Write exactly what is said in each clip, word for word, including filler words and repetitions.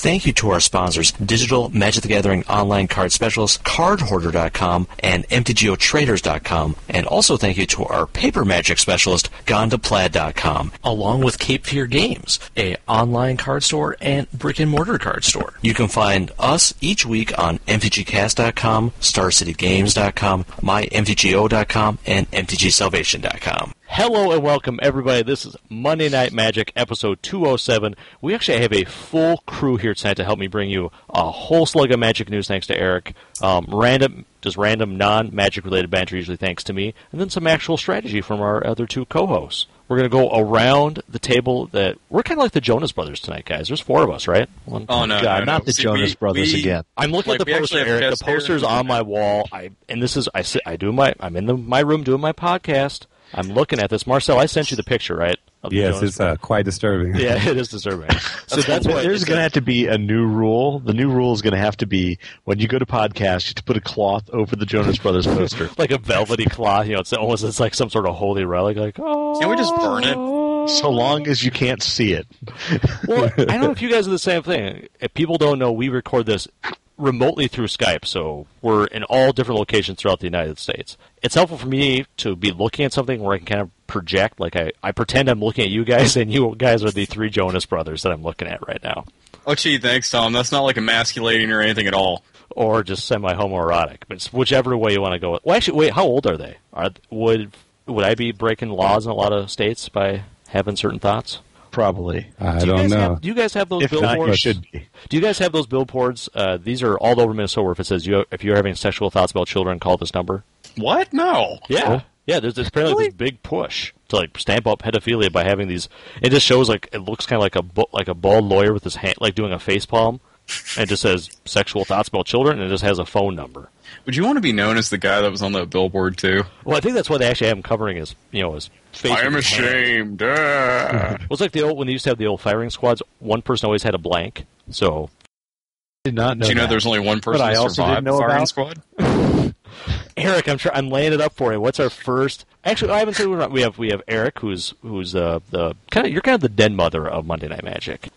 thank you to our sponsors, Digital Magic the Gathering Online Card Specialist, card hoarder dot com, and M T G O Traders dot com. And also thank you to our Paper Magic Specialist, Gonda Plaid dot com, along with Cape Fear Games, a online card store and brick-and-mortar card store. You can find us each week on M T G Cast dot com, Star City Games dot com, my M T G O dot com, and M T G Salvation dot com. Hello and welcome, everybody. This is Monday Night Magic, episode two oh seven. We actually have a full crew here tonight to help me bring you a whole slug of Magic news, thanks to Eric. Um, random, just random non-Magic related banter, usually thanks to me, and then some actual strategy from our other two co-hosts. We're going to go around the table. That we're kind of like the Jonas Brothers tonight, guys. There's four of us, right? One, oh, no, God, no, not no. the See, Jonas we, Brothers we, again. I'm looking like, at the poster, Eric. The poster's on my wall. I and this is I sit. I do my. I'm in the, my room doing my podcast. I'm looking at this. Marcel, I sent you the picture, right? Yes, it's uh, quite disturbing. Yeah, it is disturbing. So that's why there's going to have to be a new rule. The new rule is going to have to be when you go to podcast, you have to put a cloth over the Jonas Brothers poster, like a velvety cloth. You know, it's almost it's like some sort of holy relic. Like, oh, can we just burn it? So long as you can't see it. Well, I don't know if you guys are the same thing. If people don't know, we record this remotely through Skype, so we're in all different locations throughout the United States. It's helpful for me to be looking at something where I can kind of project, like I, I pretend I'm looking at you guys, and you guys are the three Jonas Brothers that I'm looking at right now. Oh, gee, thanks, Tom. That's not like emasculating or anything at all. Or just semi-homoerotic, but it's whichever way you want to go with. Well, actually, wait, how old are they? Are, would would I be breaking laws in a lot of states by having certain thoughts? Probably. I do don't know. know. Have, do you guys have those if billboards? Not, you should be. Do you guys have those billboards? Uh, these are all over Minnesota where if it says, you, if you're having sexual thoughts about children, call this number. What? No. Yeah. Yeah, there's, there's apparently really? this big push to like stamp out pedophilia by having these. It just shows like it looks kind of like a like a bald lawyer with his hand like doing a face palm, and it just says sexual thoughts about children, and it just has a phone number. Would you want to be known as the guy that was on the billboard too? Well, I think that's why they actually have him covering his you know his face. I am with his ashamed. Ah. It was like the old when they used to have the old firing squads. One person always had a blank. So I did not know. Did you know that. there's only one person But I who also survived didn't know the firing about- squad? Eric, I'm try- I'm laying it up for you. What's our first? Actually, I haven't said we're not. We have we have Eric, who's who's uh, the kind of you're kind of the den mother of Monday Night Magic.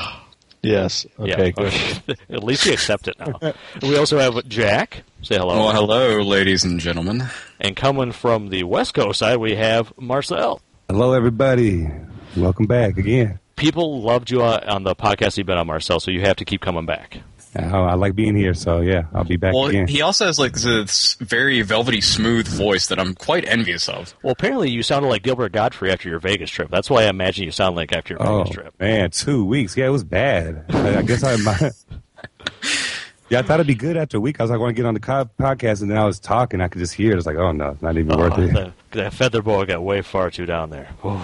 Yes. Okay. Yeah. Good. At least we accept it now. We also have Jack. Say hello. Well, hello, ladies and gentlemen. And coming from the West Coast side, we have Marcel. Hello, everybody. Welcome back again. People loved you uh, on the podcast you've been on, Marcel, so you have to keep coming back. Oh, I like being here, so yeah, I'll be back Well, again. he also has like this very velvety, smooth voice that I'm quite envious of. Well, apparently you sounded like Gilbert Godfrey after your Vegas trip. That's why I imagine you sound like after your oh, Vegas trip. man, two weeks. Yeah, it was bad. I, I guess I might. Yeah, I thought it'd be good after a week. I was like, I want to get on the co- podcast, and then I was talking. I could just hear it. It's like, oh, no, it's not even Oh, worth it. the, that feather boa got way far too down there. Ooh.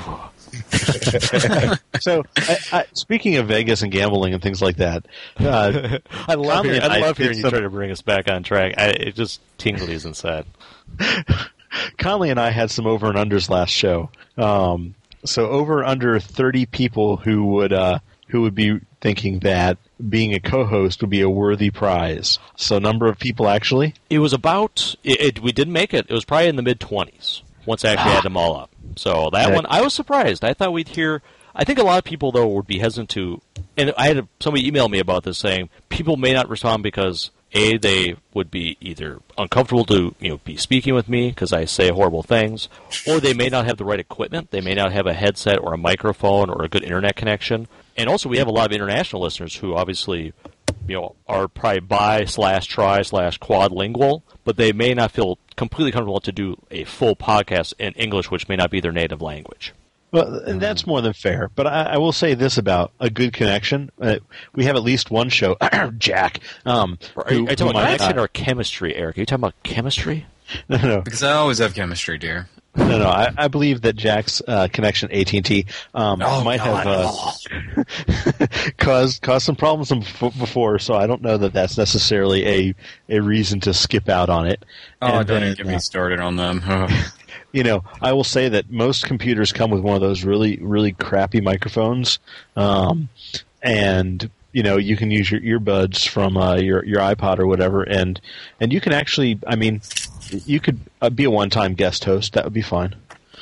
So, I, I, speaking of Vegas and gambling and things like that, uh, I love hearing, I love hearing you some, try to bring us back on track. I, it just tingles inside. Conley and I had some over and unders last show. Um, so over under thirty people who would uh, who would be thinking that being a co-host would be a worthy prize. So number of people actually. It was about. It, it, we didn't make it. It was probably in the mid twenties once I actually had them all up. So that Yeah. one, I was surprised. I thought we'd hear. I think a lot of people though would be hesitant to. And I had a, somebody email me about this saying people may not respond because A, they would be either uncomfortable to you know be speaking with me because I say horrible things, or they may not have the right equipment. They may not have a headset or a microphone or a good internet connection. And also, we have a lot of international listeners who obviously, you know, are probably bi slash tri slash quadlingual, but they may not feel completely comfortable to do a full podcast in English, which may not be their native language. Well, and that's more than fair. But I, I will say this about a good connection. Uh, we have at least one show, Jack. Um, Are who- you, are you talking who about might- connection or chemistry, Eric? Are you talking about chemistry? No, no, Because I always have chemistry, dear. no, no. I, I believe that Jack's uh, connection at A T and T um, Oh, might God. have uh, caused caused some problems before. So I don't know that that's necessarily a a reason to skip out on it. Oh, And don't then, even get me uh, started on them. You know, I will say that most computers come with one of those really, really crappy microphones, um, and you know you can use your earbuds from uh, your your iPod or whatever, and and you can actually, I mean, you could uh, be a one-time guest host. That would be fine.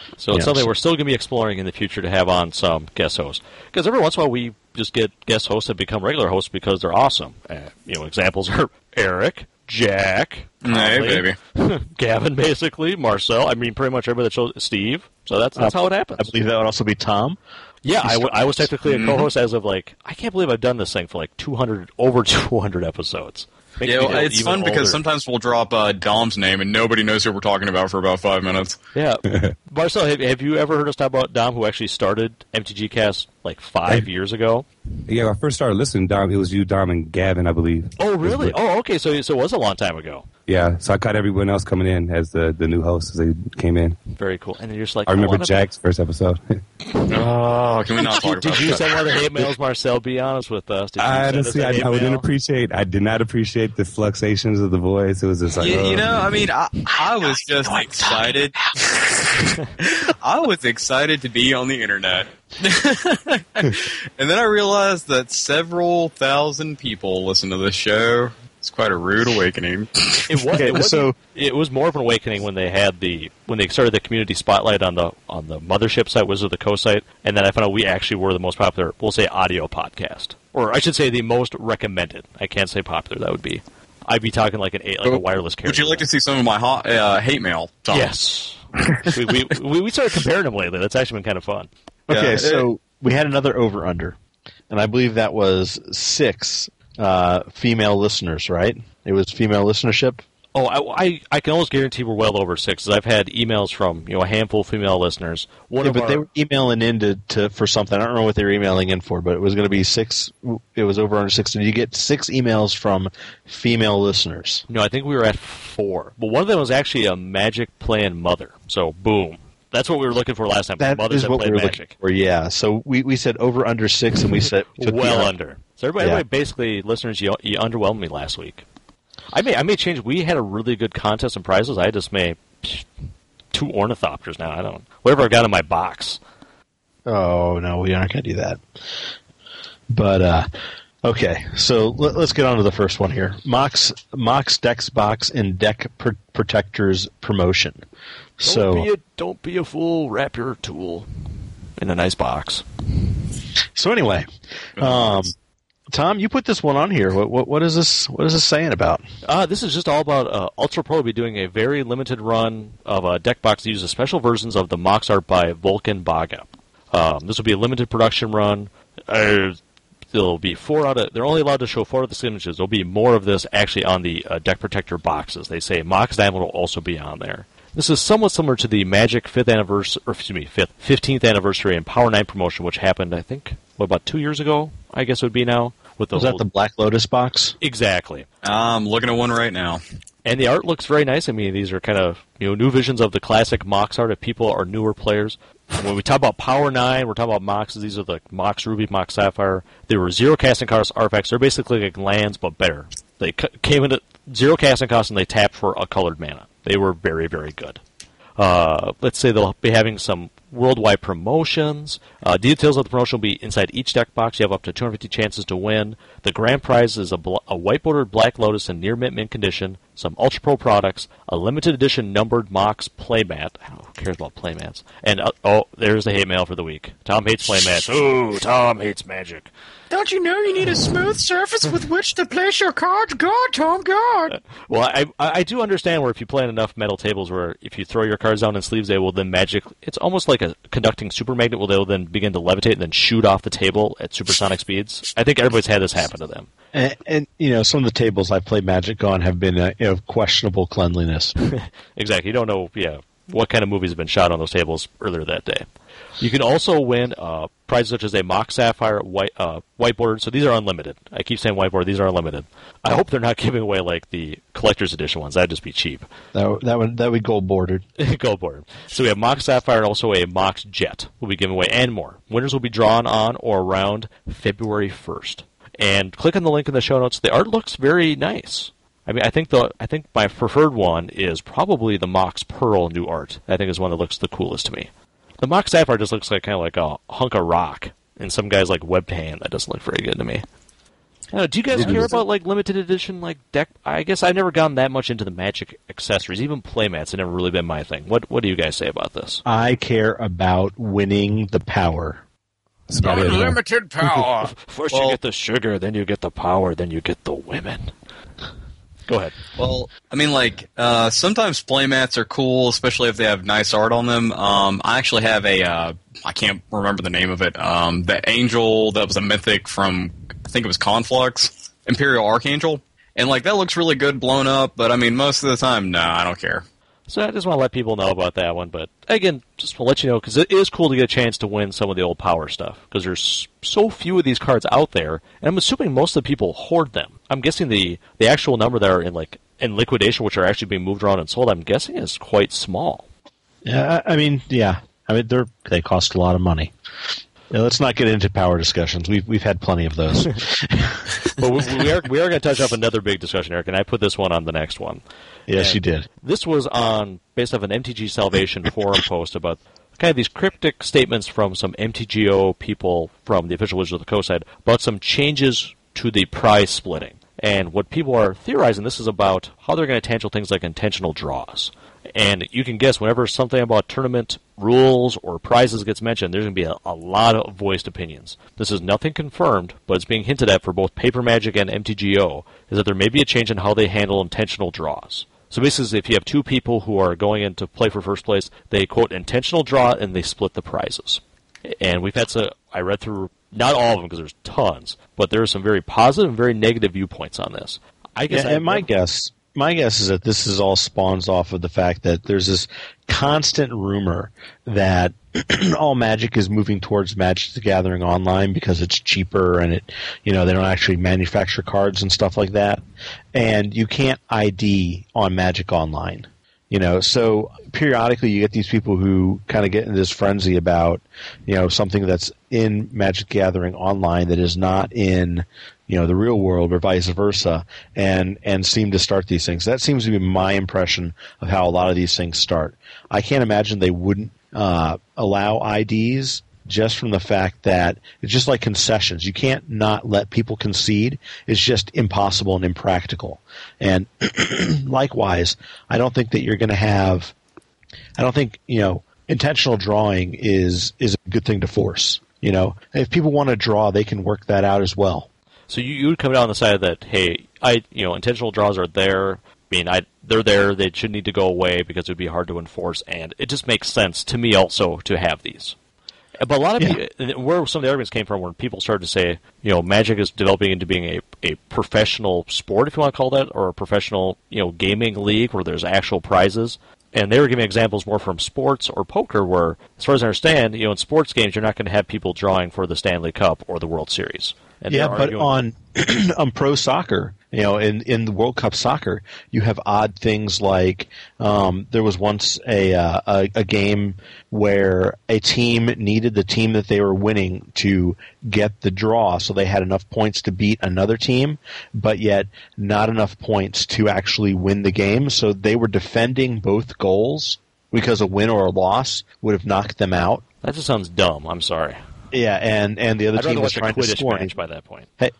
So it's Yeah. something we're still going to be exploring in the future to have on some guest hosts. Because every once in a while we just get guest hosts that become regular hosts because they're awesome. Uh, you know, examples are Eric, Jack, Hey, Conley, Gavin, basically, Marcel. I mean, pretty much everybody that shows Steve. So that's that's Uh, how it happens. I believe that would also be Tom. Yeah, I, w- I was technically a Mhm. co-host as of like I can't believe I've done this thing for like two hundred over two hundred episodes. Makes Yeah, me well, feel it's even fun because older. sometimes we'll drop uh, Dom's name and nobody knows who we're talking about for about five minutes. Yeah, Marcel, have, have you ever heard us talk about Dom, who actually started M T G Cast like five years ago? Yeah, when I first started listening, Dom, it was you, Dom, and Gavin, I believe. Oh, really? Oh, okay. So, so it was a long time ago. Yeah, so I caught everyone else coming in as the, the new hosts as they came in. Very cool. And then you're just like, I remember wanna- Jack's first episode. Oh, can we not talk Did, about did you that? send one of the hate mails, Marcel? Be honest with us. Did you I send us honestly, a I, hate I didn't mail? appreciate. I did not appreciate the fluctuations of the voice. It was just like, You, oh. you know, I mean, I, I was just excited. I was excited to be on the internet. And then I realized that several thousand people listen to this show. It's quite a rude awakening. It was. Okay, It, was so- it was more of an awakening when they had the when they started the community spotlight on the on the mothership site, Wizard of the Coast site, and then I found out we actually were the most popular, we'll say, audio podcast, or I should say the most recommended. I can't say popular. That would be. I'd be talking like an like a wireless carrier. Would you like to see some of my hot, uh, hate mail, Tom? Yes. we, we, we we started comparing them lately. That's actually been kind of fun. Okay, Yeah, so we had another over under, and I believe that was six uh, female listeners, right? It was female listenership. Oh, I, I, I can almost guarantee we're well over six. 'Cause I've had emails from you know a handful of female listeners. One Yeah, of but our, they were emailing in to, to for something. I don't know what they were emailing in for, but it was going to be six. It was over under six. Did you get six emails from female listeners? no, I think we were at four. But one of them was actually a Magic playing mother. So boom, that's what we were looking for last time. That Mothers is that what play we were Magic. looking for. Yeah. So we, we said over under six, and we said took the Well under. under. So everybody, Yeah. everybody basically, listeners, you, you underwhelmed me last week. I may I may change. We had a really good contest and prizes. I just may psh, two ornithopters now. I don't whatever I got in my box. Oh no, we aren't going to do that. But uh, okay, so let, let's get on to the first one here. Mox Mox Dex Box and Deck Pr- Protectors promotion. So Don't be a, don't be a fool. Wrap your tool in a nice box. so anyway, um, Tom, you put this one on here. What what what is this? What is this saying about? Uh, this is just all about uh, Ultra Pro will be doing a very limited run of a deck box that uses special versions of the Mox art by Vulcan Baga. Um, this will be a limited production run. Uh, there'll be four out of. They're only allowed to show four of the images. There'll be more of this actually on the uh, deck protector boxes. They say Mox Diamond will also be on there. This is somewhat similar to the Magic fifth anniversary, or excuse me, fifth, fifteenth anniversary and Power Nine promotion, which happened, I think, what, about two years ago. I guess it would be now with the Was that whole- the Black Lotus box? exactly. I'm looking at one right now. And the art looks very nice. I mean, these are kind of you know new visions of the classic Mox art if people are newer players. When we talk about Power nine, we're talking about Moxes. These are the Mox Ruby, Mox Sapphire. They were zero casting cost artifacts. They're basically like lands, but better. They c- came into zero casting cost, and they tapped for a colored mana. They were very, very good. Uh, let's say they'll be having some worldwide promotions. Uh, details of the promotion will be inside each deck box. You have up to two hundred fifty chances to win. The grand prize is a, bl- a white-bordered Black Lotus in near mint mint condition, some Ultra Pro products, a limited edition numbered Mox playmat. I don't know, who cares about playmats? And, uh, oh, there's the hate mail for the week. Tom hates playmats. Ooh, Tom hates Magic. Don't you know you need a smooth surface with which to place your cards? God, Tom, God. Well, I, I I do understand where if you play on enough metal tables where if you throw your cards down in sleeves, they will then magic. It's almost like a conducting super magnet where they will then begin to levitate and then shoot off the table at supersonic speeds. I think everybody's had this happen to them. And, and you know, some of the tables I've played Magic on have been uh, you know, questionable cleanliness. Exactly. You don't know, yeah, what kind of movies have been shot on those tables earlier that day. You can also win uh, prizes such as a Mox Sapphire white uh, whiteboard. So these are unlimited. I keep saying whiteboard. These are unlimited. I hope they're not giving away like the collector's edition ones. That'd just be cheap. That would- that would that would gold bordered. Gold board. So we have Mox Sapphire and also a Mox Jet will be given away and more. Winners will be drawn on or around February first. And click on the link in the show notes. The art looks very nice. I mean, I think the I think my preferred one is probably the Mox Pearl new art. I think is one that looks the coolest to me. The Mox Sapphire just looks like kind of like a hunk of rock, and some guy's like webbed hand. That doesn't look very good to me. Uh, do you guys care about like limited edition like deck? I guess I've never gotten that much into the Magic accessories. Even playmats have never really been my thing. What What do you guys say about this? I care about winning the power. Unlimited power. First well, you get the sugar, then you get the power, then you get the women. Go ahead. Well, I mean, like, uh, sometimes playmats are cool, especially if they have nice art on them. Um, I actually have a, uh, I can't remember the name of it, um, the angel that was a mythic from, I think it was Conflux, Imperial Archangel. And, like, that looks really good blown up, but, I mean, most of the time, no, I don't care. So I just want to let people know about that one. But, again, just want to let you know, because it is cool to get a chance to win some of the old power stuff, because there's so few of these cards out there, and I'm assuming most of the people hoard them. I'm guessing the, the actual number that are in, like, in liquidation, which are actually being moved around and sold, I'm guessing is quite small. Yeah, I mean, yeah. I mean, they're, they cost a lot of money. Yeah, let's not get into power discussions. We've we've had plenty of those. But we, we are we are going to touch up another big discussion, Eric, and I put this one on the next one. Yes, and you did. This was on based off an M T G Salvation forum post about kind of these cryptic statements from some M T G O people from the official Wizards of the Coast side about some changes to the prize splitting. And what people are theorizing, this is about how they're going to handle things like intentional draws. And you can guess, whenever something about tournament rules or prizes gets mentioned, there's going to be a, a lot of voiced opinions. This is nothing confirmed, but it's being hinted at for both Paper Magic and M T G O, is that there may be a change in how they handle intentional draws. So basically, if you have two people who are going in to play for first place, they, quote, intentional draw, and they split the prizes. And we've had some, I read through, not all of them because there's tons, but there are some very positive and very negative viewpoints on this. I guess yeah, I and my never, guess... My guess is that this is all spawns off of the fact that there's this constant rumor that all Magic is moving towards Magic the Gathering Online because it's cheaper and it, you know, they don't actually manufacture cards and stuff like that. And you can't I D on Magic Online. You know, so periodically you get these people who kind of get in this frenzy about, you know, something that's in Magic Gathering Online that is not in, you know, the real world or vice versa, and, and seem to start these things. That seems to be my impression of how a lot of these things start. I can't imagine they wouldn't uh, allow I Ds just from the fact that it's just like concessions. You can't not let people concede. It's just impossible and impractical. And likewise, I don't think that you're going to have – I don't think, you know, intentional drawing is, is a good thing to force. You know, if people want to draw, they can work that out as well. So you, you would come down on the side that, hey, I you know, intentional draws are there. I mean, I they're there. They should need to go away because it would be hard to enforce, and it just makes sense to me also to have these. But a lot of yeah. people, where some of the arguments came from, when people started to say, you know, Magic is developing into being a, a professional sport, if you want to call that, or a professional, you know, gaming league where there's actual prizes. And they were giving examples more from sports or poker where, as far as I understand, you know, in sports games, you're not going to have people drawing for the Stanley Cup or the World Series. And yeah, but on on pro soccer, you know, in, in the World Cup soccer, you have odd things like um, there was once a, uh, a a game where a team needed the team that they were winning to get the draw, so they had enough points to beat another team, but yet not enough points to actually win the game. So they were defending both goals because a win or a loss would have knocked them out. That just sounds dumb. I'm sorry. Yeah, and, and the other I'd team was rather trying to watch a score. Quidditch match by that point. Hey,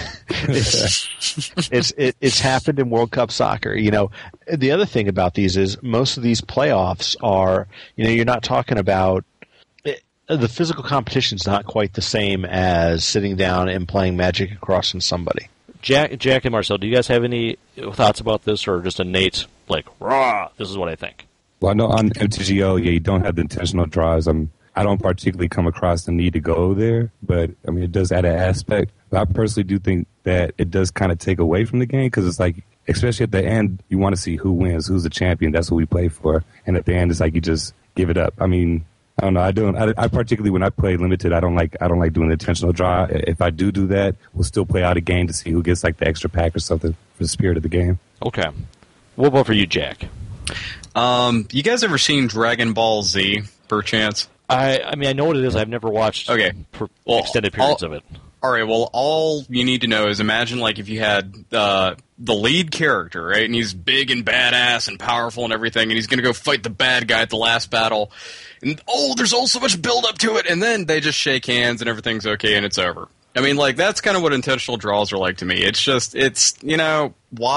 it's it's it, it's happened in World Cup soccer. You know, the other thing about these is most of these playoffs are, you know, you're not talking about it, the physical competition's not quite the same as sitting down and playing Magic across from somebody. Jack, Jack and Marcel, do you guys have any thoughts about this, or just a Nate like, rah, this is what I think? Well, I know on M T G O, yeah, you don't have the intentional draws. I'm I don't particularly come across the need to go there, but I mean, it does add an aspect. But I personally do think that it does kind of take away from the game because it's like, especially at the end, you want to see who wins, who's the champion. That's what we play for. And at the end, it's like you just give it up. I mean, I don't know. I don't. I, I particularly when I play limited, I don't like. I don't like doing the intentional draw. If I do do that, we'll still play out a game to see who gets like the extra pack or something for the spirit of the game. Okay. What about for you, Jack? Um, you guys ever seen Dragon Ball Z, perchance? I, I mean, I know what it is. I've never watched okay. per, well, extended periods all, of it. All right, well, all you need to know is imagine, like, if you had uh, the lead character, right, and he's big and badass and powerful and everything, and he's going to go fight the bad guy at the last battle, and, oh, there's all so much build-up to it, and then they just shake hands and everything's okay and it's over. I mean, like, that's kind of what intentional draws are like to me. It's just, it's, you know,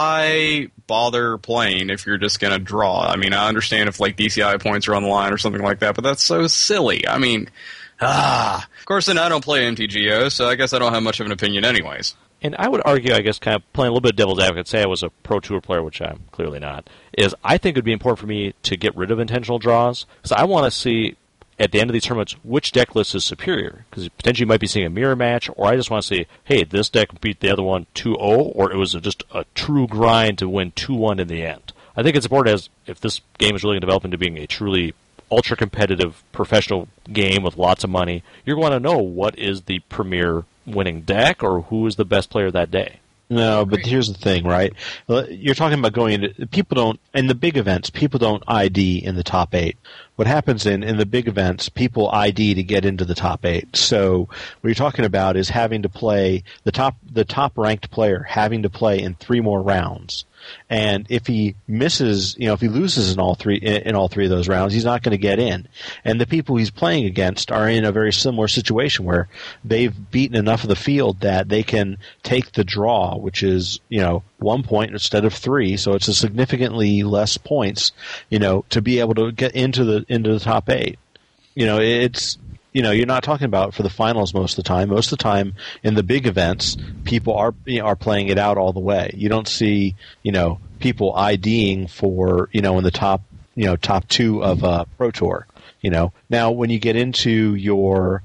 why bother playing if you're just going to draw? I mean, I understand if, like, D C I points are on the line or something like that, but that's so silly. I mean, ah. Of course, then I don't play M T G O, so I guess I don't have much of an opinion anyways. And I would argue, I guess, kind of playing a little bit of devil's advocate, say I was a Pro Tour player, which I'm clearly not, is I think it would be important for me to get rid of intentional draws, because I want to see, at the end of these tournaments, which deck list is superior. Because potentially you might be seeing a mirror match, or I just want to see, hey, this deck beat the other one two oh, or it was just a true grind to win two one in the end. I think it's important, as if this game is really going to develop into being a truly ultra-competitive professional game with lots of money, you're going to know what is the premier winning deck or who is the best player that day. No, but here's the thing, right? You're talking about going into people don't in the big events. People don't I D in the top eight. What happens in in the big events? People I D to get into the top eight. So what you're talking about is having to play the top the top ranked player having to play in three more rounds. And if he misses, you know, if he loses in all three in, in all three of those rounds, he's not going to get in. And the people he's playing against are in a very similar situation where they've beaten enough of the field that they can take the draw, which is, you know, one point instead of three, so it's a significantly less points, you know, to be able to get into the into the top eight. You know, it's you know, you're not talking about for the finals most of the time. Most of the time in the big events, people are you know, are playing it out all the way. You don't see, you know, people IDing for, you know, in the top, you know, top two of a Pro Tour. You know, now when you get into your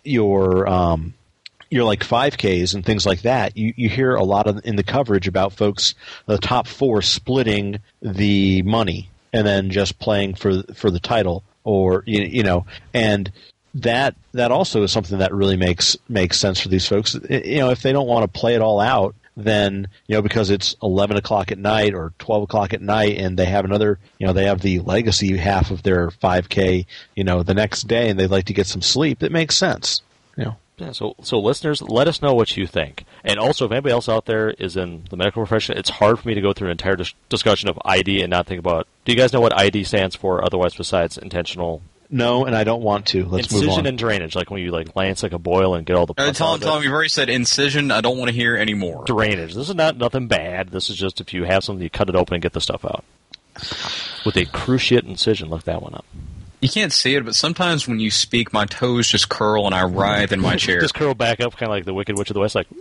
your um, your like five Ks and things like that, you, you hear a lot of in the coverage about folks, the top four splitting the money and then just playing for for the title, or you, you know, and that that also is something that really makes makes sense for these folks. You know, if they don't want to play it all out, then, you know, because it's eleven o'clock at night or twelve o'clock at night, and they have another, you know, they have the legacy half of their five K, you know, the next day, and they'd like to get some sleep. It makes sense, you know. Yeah, so, so listeners, let us know what you think. And also, if anybody else out there is in the medical profession, it's hard for me to go through an entire dis- discussion of I D and not think about, do you guys know what I D stands for otherwise besides intentional? No, and I don't want to. Let's move on. Incision and drainage, like when you like lance like a boil and get all the Uh, pus Tom, out of it. Tom, you've already said incision. I don't want to hear any more. Drainage. This is not nothing bad. This is just if you have something, you cut it open and get the stuff out. With a cruciate incision. Look that one up. You can't see it, but sometimes when you speak, my toes just curl and I writhe in my chair. Just curl back up, kind of like the Wicked Witch of the West, like...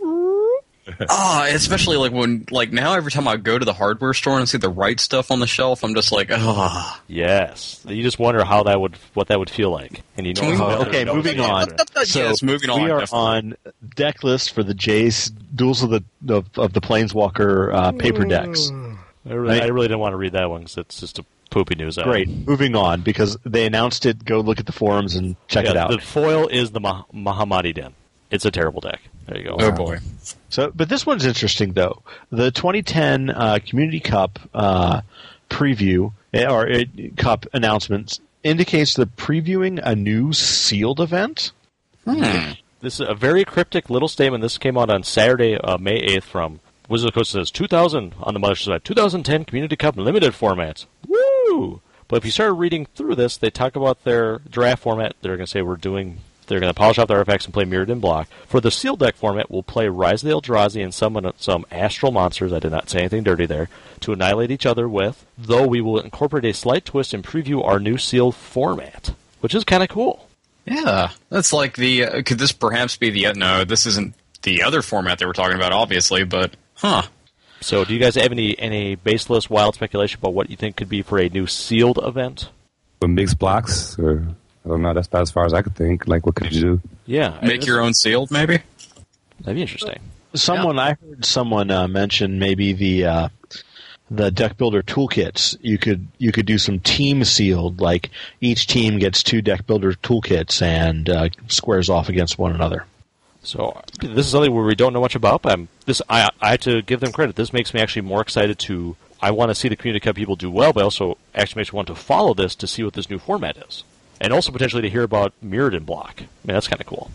Ah, especially like when, like now every time I go to the hardware store and see the right stuff on the shelf, I'm just like, ah. Yes. You just wonder how that would, what that would feel like. And you know Can we- how Okay, knows moving the on. answer. So Yes, moving on, we are definitely. on deck list for the Jace Duels of the of, of the Planeswalker uh, paper decks. I really, I really didn't want to read that one because it's just a poopy news. item. Great. Moving on, because they announced it. Go look at the forums and check Yeah, it out. The foil is the Mah- Mahamadi Den. It's a terrible deck. There you go. Oh boy. So, but this one's interesting though. The twenty ten uh, Community Cup uh, preview eh, or uh, Cup announcements indicates they're previewing a new sealed event. Hmm. This is a very cryptic little statement. This came out on Saturday, uh, May eighth from Wizard of the Coast. Says two thousand on the mother side. twenty ten Community Cup limited formats. Woo! But if you start reading through this, they talk about their draft format. They're going to say we're doing. They're going to polish off their artifacts and play Mirrodin Block. For the sealed deck format, we'll play Rise of the Eldrazi and summon some astral monsters, I did not say anything dirty there, to annihilate each other with, though we will incorporate a slight twist and preview our new sealed format, which is kind of cool. Yeah, that's like the. Uh, could this perhaps be the? Uh, no, this isn't the other format they were talking about, obviously. But huh? So, do you guys have any any baseless wild speculation about what you think could be for a new sealed event? But mixed blocks, or I don't know. That's about as far as I could think. Like, what could you do? Yeah, Make your own sealed, maybe. That'd be interesting. Someone I heard someone uh, mention maybe the uh, the deck builder toolkits. You could you could do some team sealed, like each team gets two deck builder toolkits and uh, squares off against one another. So this is something where we don't know much about, but I'm, this I, I have to give them credit. This makes me actually more excited to. I want to see the Community Cup people do well, but also actually makes me want to follow this to see what this new format is, and also potentially to hear about Mirrodin Block. I mean, that's kind of cool.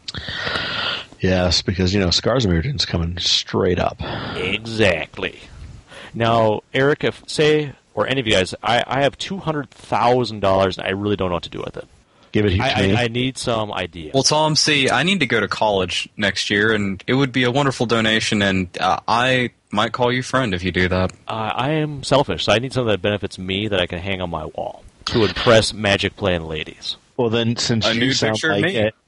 Yes, because you know Scars of Mirrodin's coming straight up. Exactly. Now, Eric, if say or any of you guys, I, I have two hundred thousand dollars, and I really don't know what to do with it. Give it to I, me. I, I need some ideas. Well, Tom, see, I need to go to college next year, and it would be a wonderful donation, and uh, I might call you friend if you do that. Uh, I am selfish, so I need something that benefits me that I can hang on my wall to impress Magic playing ladies. Well, then, since A you nude sound picture of like me?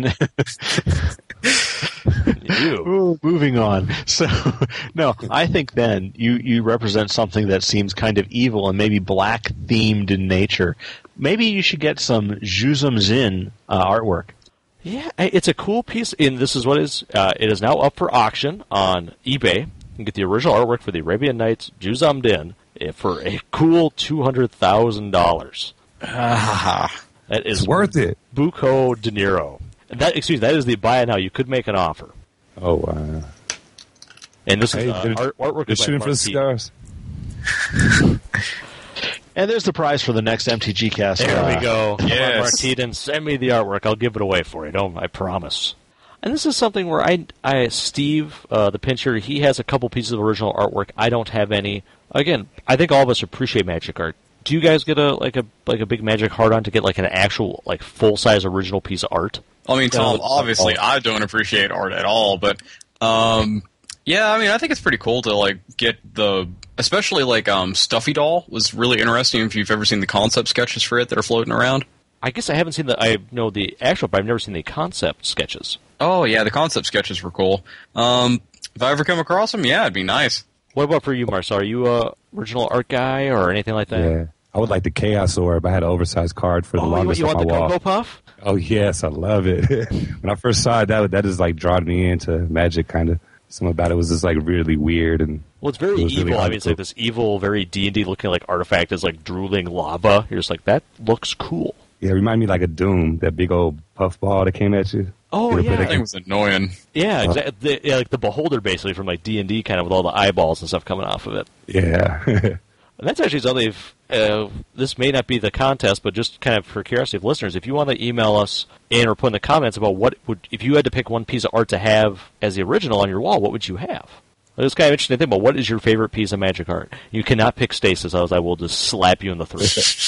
it, You. Ooh, moving on. So, no, I think then you, you represent something that seems kind of evil and maybe black themed in nature. Maybe you should get some Zhuzum Zin uh, artwork. Yeah, it's a cool piece. And this is what is. Uh, it is now up for auction on eBay. You can get the original artwork for the Arabian Nights Zhuzum Din for a cool two hundred thousand dollars. Ah, That is It's worth it. Buco De Niro. And that excuse me, that is the buy it now. You could make an offer. Oh, wow. And this Hey, is uh, they're, art, artwork. they're is by shooting for the Mark stars. And there's the prize for the next M T G cast. There uh, we go. Come on, Yes. Mark Teaton, send me the artwork. I'll give it away for you. Don't I promise. And this is something where I, I Steve, uh, the pincher, he has a couple pieces of original artwork. I don't have any. Again, I think all of us appreciate Magic art. Do you guys get a like a like a big Magic hard on to get like an actual like full size original piece of art? I mean, Tom, No, obviously, no. I don't appreciate art at all, but um, yeah, I mean, I think it's pretty cool to like get the, especially like um, Stuffy Doll was really interesting. If you've ever seen the concept sketches for it that are floating around. I guess I haven't seen the. I know the actual, but I've never seen the concept sketches. Oh yeah, the concept sketches were cool. Um, if I ever come across them, yeah, it'd be nice. What about for you, Marcel? Are you a original art guy or anything like that? Yeah. I would like the Chaos Orb. I had an oversized card for the Oh, you, longest you on want my the wall. Cocoa Puff? Oh, yes, I love it. When I first saw it, that, that just like drawed me into Magic, kind of. Something about it was just like really weird. and Well, it's very It was evil. really I hard mean, it's to- like this evil, very D and D looking like artifact is like drooling lava. You're just like, that looks cool. Yeah, it reminded me like a Doom, that big old puff ball that came at you. Oh, It'll yeah. put That it- thing was annoying. Yeah, exactly. Yeah, like the Beholder, basically, from like D and D, kind of with all the eyeballs and stuff coming off of it. Yeah. And that's actually something. If, uh, this may not be the contest, but just kind of for curiosity of listeners, if you want to email us in or put in the comments about what would, if you had to pick one piece of art to have as the original on your wall, what would you have? It's kind of interesting to think about. What is your favorite piece of Magic art? You cannot pick Stasis, otherwise I will just slap you in the throat.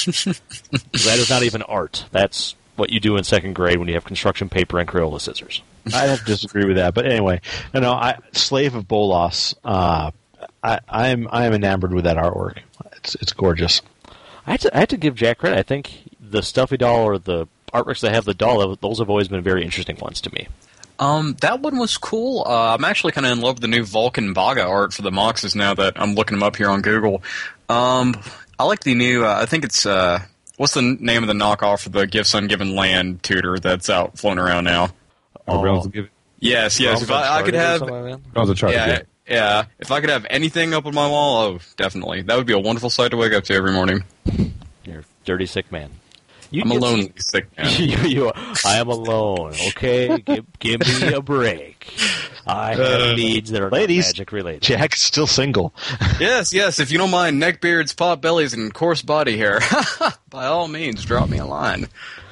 That is not even art. That's what you do in second grade when you have construction paper and Crayola scissors. I have to disagree with that, but anyway, no, no. I, Slave of Bolas. Uh, I, I'm I'm enamored with that artwork. It's it's gorgeous. I had to, I had to give Jack credit. I think the Stuffy doll or the artworks that have the doll, those have always been very interesting ones to me. Um, that one was cool. Uh, I'm actually kind of in love with the new Vulcan Baga art for the Moxes now that I'm looking them up here on Google. Um, I like the new, uh, I think it's, uh, what's the n- name of the knockoff for the Gifts Ungiven Land tutor that's out floating around now? Oh, Oh. Realms of Give- Yes, yes. If I, I could have, Realms of Charter, yeah, yeah. yeah. If I could have anything up on my wall, oh, definitely. That would be a wonderful sight to wake up to every morning. You're a dirty, sick man. You I'm a get- lonely sick man. you, you, I am alone. Okay, give, give me a break. I have Uh, needs that are ladies, not magic related. Jack's still single. Yes, yes. If you don't mind neckbeards, pot bellies, and coarse body hair, by all means, drop me a line.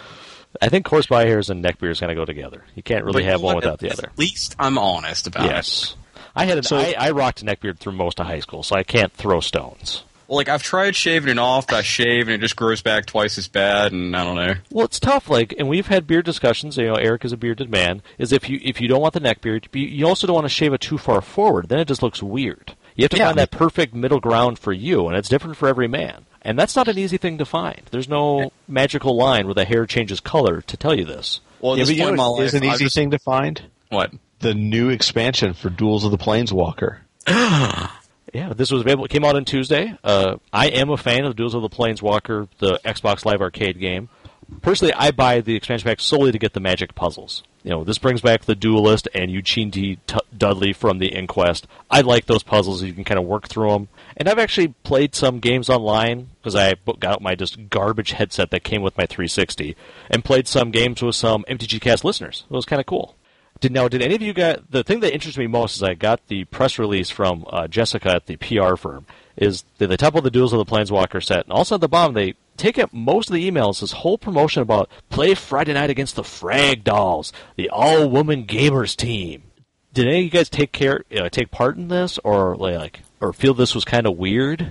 I think coarse body hairs and neckbeards kind of go together. You can't really But have you know one what? without the At other. least I'm honest about it. Yes, I had. An, So- I, I rocked a neckbeard through most of high school, so I can't throw stones. Well, like, I've tried shaving it off, but I shave and it just grows back twice as bad, and I don't know. Well, it's tough. Like, and we've had beard discussions. You know, Eric is a bearded man. Is if you if you don't want the neck beard, you you also don't want to shave it too far forward. Then it just looks weird. You have to Yeah. find that perfect middle ground for you, and it's different for every man. And that's not an easy thing to find. There's no magical line where the hair changes color to tell you this. Well, at Yeah, this but you point in my know, life, it's an I've easy just- thing to find. What? The new expansion for Duels of the Planeswalker. Yeah, this was available. It came out on Tuesday. Uh, I am a fan of Duels of the Planeswalker, the Xbox Live Arcade game. Personally, I buy the expansion pack solely to get the Magic puzzles. You know, this brings back the Duelist and Eugene D. T- Dudley from the Inquest. I like those puzzles. You can kind of work through them. And I've actually played some games online because I got out my just garbage headset that came with my three sixty and played some games with some M T G Cast listeners. It was kind of cool. Did now? Did any of you got the thing that interests me most is I got the press release from uh, Jessica at the P R firm. Is the, the top of the Duels of the Planeswalker set, and also at the bottom they take up most of the emails. This whole promotion about play Friday night against the Frag Dolls, the all-woman gamers team. Did any of you guys take care, uh, take part in this, or like, or feel this was kind of weird?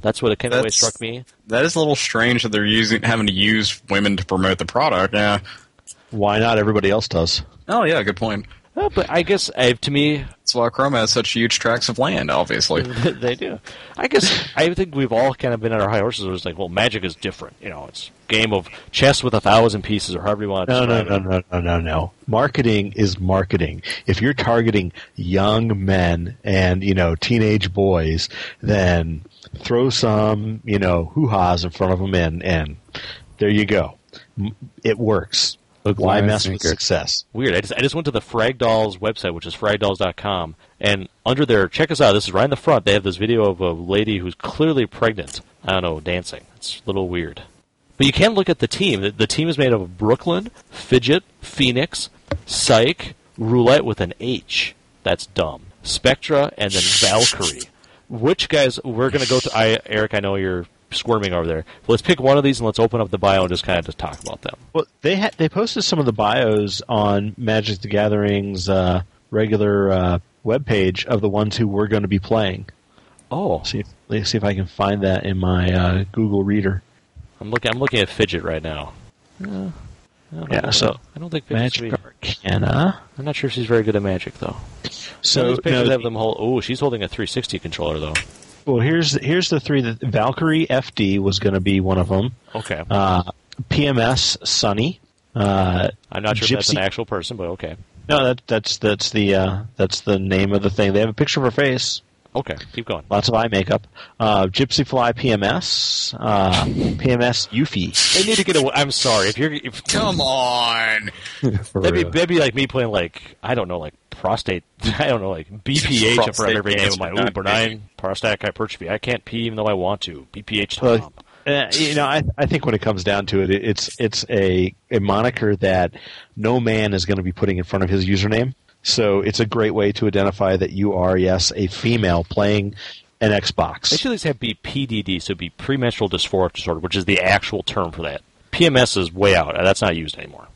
That's what it kind of way That's- struck me. That is a little strange that they're using having to use women to promote the product. Yeah. Why not? Everybody else does. Oh yeah, good point. Uh, but I guess uh, to me, That's why Chroma has such huge tracts of land, obviously. they do. I guess I think we've all kind of been on our high horses. Where it's like, well, Magic is different. You know, it's a game of chess with a thousand pieces, or however you want to No, no, describe no, it. no, no, no, no. Marketing is marketing. If you're targeting young men and, you know, teenage boys, then throw some, you know, hoo-has in front of them and, and there you go. M- It works. Look, Why line, mess with sinker. success? Weird. I just I just went to the Frag Dolls website, which is frag dolls dot com, and under there, check us out. This is right in the front. They have this video of a lady who's clearly pregnant. I don't know, dancing. It's a little weird. But you can look at the team. The, the team is made of Brooklyn, Fidget, Phoenix, Psyche, Roulette with an H. That's dumb. Spectra, and then Valkyrie. Which guys we're going to go to? I, Eric, I know you're squirming over there. Let's pick one of these and let's open up the bio and just kind of just talk about them. Well, they ha- they posted some of the bios on Magic the Gathering's uh, regular uh, webpage of the ones who we're going to be playing. Oh, See if, let's see if I can find that in my uh, Google Reader. I'm looking. I'm looking at Fidget right now. Uh, I don't Yeah, know. so I don't think Fidget's Magic very- Arcana. I'm not sure if she's very good at Magic though. So So these pictures no, have them hold. Oh, she's holding a three sixty controller though. well, here's here's the three that Valkyrie F D was going to be one of them. Okay, Uh, P M S Sunny. Uh, I'm not sure if that's Gypsy- an actual person, but okay. no, that, that's that's the uh, that's the name of the thing. They have a picture of her face. Okay, keep going. Lots of eye makeup. Uh, Gypsy Fly P M S. Uh, P M S Yuffie. They need to get away. I'm sorry if you're. If, Come on. For that'd be real. that'd be like me playing like I don't know like prostate. I don't know like B P H in front of every name of my ooh benign prostatic hypertrophy. I can't pee even though I want to. B P H Tom. Well, Uh, you know, I, I think when it comes down to it, it it's it's a, a moniker that no man is going to be putting in front of his username. So it's a great way to identify that you are, yes, a female playing an They Xbox. should at least have be P D D, so it'd be premenstrual dysphoric disorder, which is the actual term for that. P M S is way out. That's not used anymore.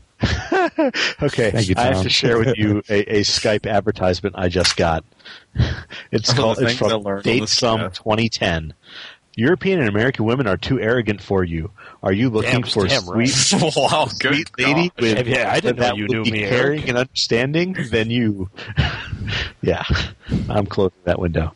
Okay, Thank you, I have Tom. to share with you a, a Skype advertisement I just got. It's Some of called the it's things I from learned on this Datesome show. twenty ten. European and American women are too arrogant for you. Are you looking Damn, for damn right. sweet, Wow, good sweet lady God. with Yeah, I didn't know that you would knew be me, caring Eric. and understanding? Then you, yeah, I'm closing that window.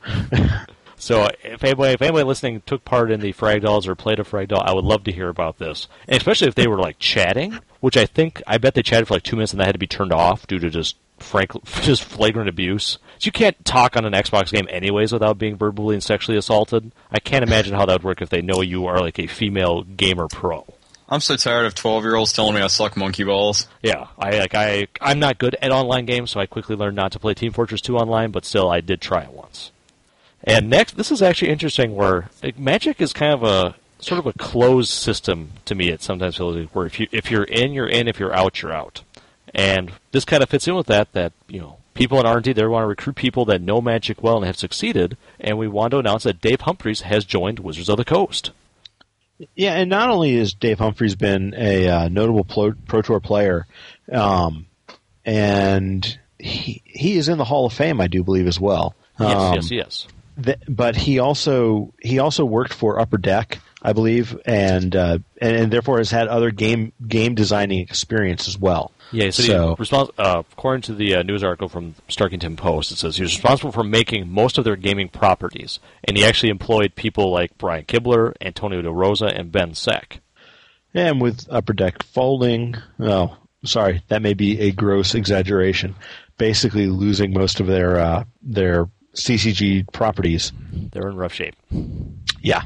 So if anybody, if anybody listening took part in the Frag Dolls or played a Frag Doll, I would love to hear about this. And especially if they were like chatting, which I think, I bet they chatted for like two minutes and that had to be turned off due to just frank, just flagrant abuse. So you can't talk on an Xbox game anyways without being verbally and sexually assaulted. I can't imagine how that would work if they know you are like a female gamer pro. I'm so tired of twelve-year-olds telling me I suck monkey balls. Yeah, I like I I'm not good at online games, so I quickly learned not to play Team Fortress two online, but still I did try it once. And next, this is actually interesting where like, Magic is kind of a sort of a closed system to me. It sometimes feels like where if you if you're in, you're in. If you're out, you're out. And this kind of fits in with that. That you know, people in R and D they want to recruit people that know Magic well and have succeeded. And we want to announce that Dave Humphries has joined Wizards of the Coast. Yeah, and not only has Dave Humphries been a uh, notable Pro, Pro Tour player, um, and he he is in the Hall of Fame, I do believe, as well. Yes, Um, yes, yes. th- but he also he also worked for Upper Deck, I believe, and uh, and, and therefore has had other game game designing experience as well. Yeah, so, So- he respons- uh, according to the uh, news article from Starkington Post, it says he was responsible for making most of their gaming properties, and he actually employed people like Brian Kibler, Antonio De Rosa, and Ben Seck. And with Upper Deck folding, oh, sorry, that may be a gross exaggeration. Basically, losing most of their uh, their C C G properties. They're in rough shape. Yeah,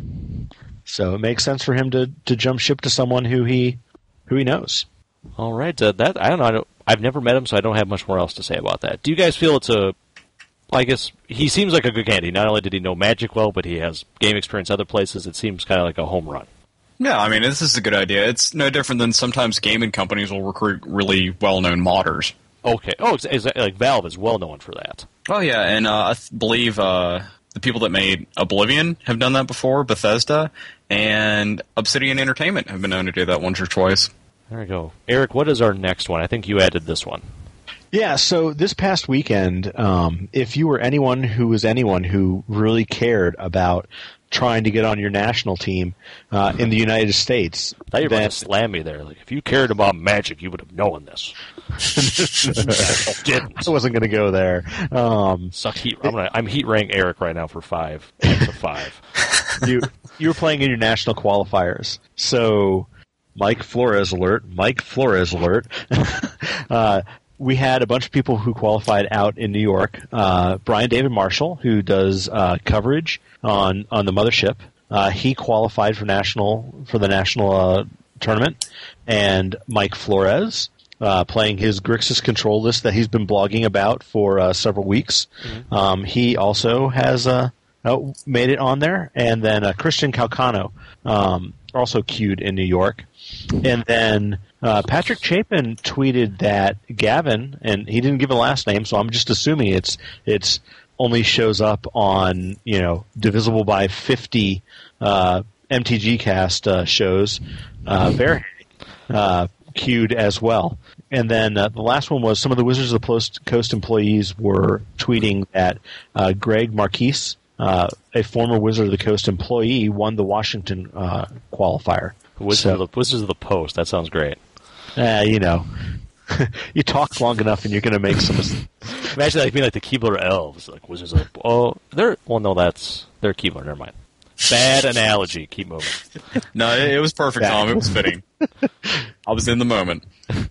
so it makes sense for him to, to jump ship to someone who he who he knows. All right, uh, that I don't know. I don't, I've never met him, so I don't have much more else to say about that. Do you guys feel it's a? I guess he seems like a good candidate. Not only did he know Magic well, but he has game experience other places. It seems kind of like a home run. Yeah, I mean, this is a good idea. It's no different than sometimes gaming companies will recruit really well-known modders. Okay. Oh, it's, it's, like Valve is well known for that. Oh, yeah, and uh, I th- believe uh, the people that made Oblivion have done that before, Bethesda, and Obsidian Entertainment have been known to do that once or twice. There we go. Eric, what is our next one? I think you added this one. Yeah, so this past weekend, um, if you were anyone who was anyone who really cared about trying to get on your national team uh, in the United States, I thought you were then, going to slam me there. Like, if you cared about Magic, you would have known this. Didn't. I wasn't going to go there. Um, Suck heat. I'm, gonna, I'm heat ranking Eric right now for five. That's a five. you you were playing in your national qualifiers, so Mike Flores alert, Mike Flores alert. uh, we had a bunch of people who qualified out in New York. Uh, Brian David Marshall, who does uh, coverage on on the mothership, uh, he qualified for national for the national uh, tournament, and Mike Flores. Uh, playing his Grixis control list that he's been blogging about for uh, several weeks. Mm-hmm. Um, he also has uh, oh, made it on there. And then uh, Christian Calcano, um, also queued in New York. And then uh, Patrick Chapin tweeted that Gavin, and he didn't give a last name, so I'm just assuming it's it's only shows up on, you know, divisible by fifty uh, M T G cast uh, shows. Uh, Bear, uh queued as well. And then uh, the last one was some of the Wizards of the Coast employees were tweeting that uh, Greg Marquise, uh, a former Wizard of the Coast employee, won the Washington uh, qualifier. Wizards, so, of the, Wizards of the Post. That sounds great. Uh, you know, you talk long enough and you're going to make some... Imagine like being like the Keebler Elves, like Wizards of the... Oh, they're... Well, no, that's... They're Keebler. Never mind. Bad analogy. Keep moving. No, it, it was perfect, Tom. It was fitting. I was in the moment.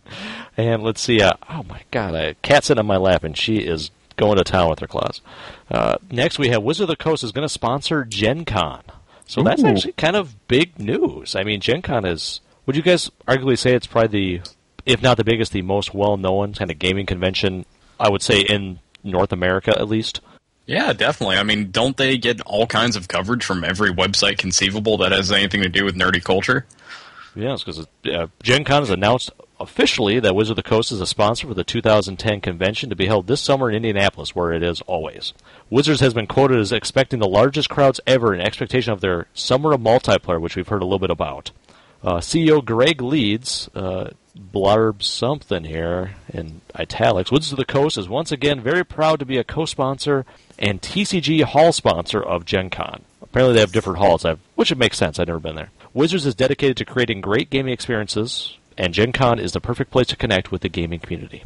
And let's see. Uh, oh, my God. A cat sitting on my lap, and she is going to town with her claws. Uh, next, we have Wizard of the Coast is going to sponsor Gen Con. So that's Ooh. actually kind of big news. I mean, Gen Con is... Would you guys arguably say it's probably the, if not the biggest, the most well-known kind of gaming convention, I would say, in North America, at least? Yeah, definitely. I mean, don't they get all kinds of coverage from every website conceivable that has anything to do with nerdy culture? Yes, because uh, Gen Con has announced officially that Wizard of the Coast is a sponsor for the two thousand ten convention to be held this summer in Indianapolis, where it is always. Wizards has been quoted as expecting the largest crowds ever in expectation of their Summer of Multiplayer, which we've heard a little bit about. Uh, C E O Greg Leeds uh, blurbs something here in italics. Wizards of the Coast is once again very proud to be a co-sponsor and T C G hall sponsor of Gen Con. Apparently they have different halls, I've, which it makes sense. I've never been there. Wizards is dedicated to creating great gaming experiences, and Gen Con is the perfect place to connect with the gaming community.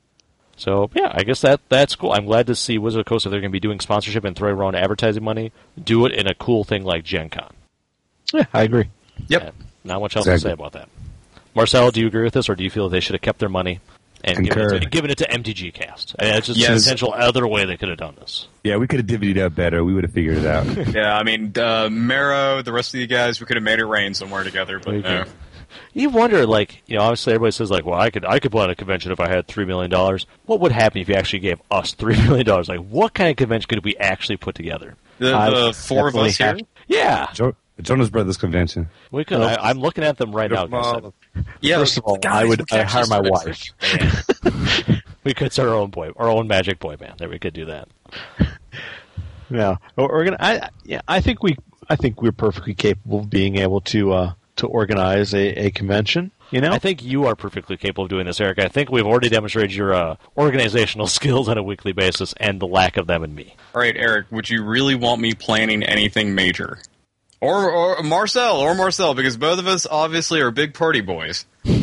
So, yeah, I guess that that's cool. I'm glad to see Wizards of the Coast, if they're going to be doing sponsorship and throwing around advertising money, do it in a cool thing like Gen Con. Yeah, I agree. Yep. And not much else Exactly. to say about that. Marcel, do you agree with this, or do you feel they should have kept their money and given it, to, given it to M T G Cast? I mean, it's just Yes. a potential other way they could have done this. Yeah, we could have divvied up better. We would have figured it out. Yeah, I mean, uh, Marrow, the rest of you guys, we could have made it rain somewhere together, but no. You wonder, like, you know, obviously everybody says, like, well, I could I could plan a convention if I had three million dollars. What would happen if you actually gave us three million dollars? Like, what kind of convention could we actually put together? The, I the four of us here? definitely Yeah, Jo- Jonas Brothers Convention. we could. I, I'm looking at them right now. guys. Yeah, First of all, guys, I would we could I'd hire actually my start wife. a Man. We could start our own boy, our own Magic boy band. There, we could do that. Yeah, we're we're gonna. I yeah, I think we. I think we're perfectly capable of being able to uh, to organize a, a convention. You know, I think you are perfectly capable of doing this, Eric. I think we've already demonstrated your uh, organizational skills on a weekly basis and the lack of them in me. All right, Eric, would you really want me planning anything major? Or, or Marcel, or Marcel, because both of us obviously are big party boys.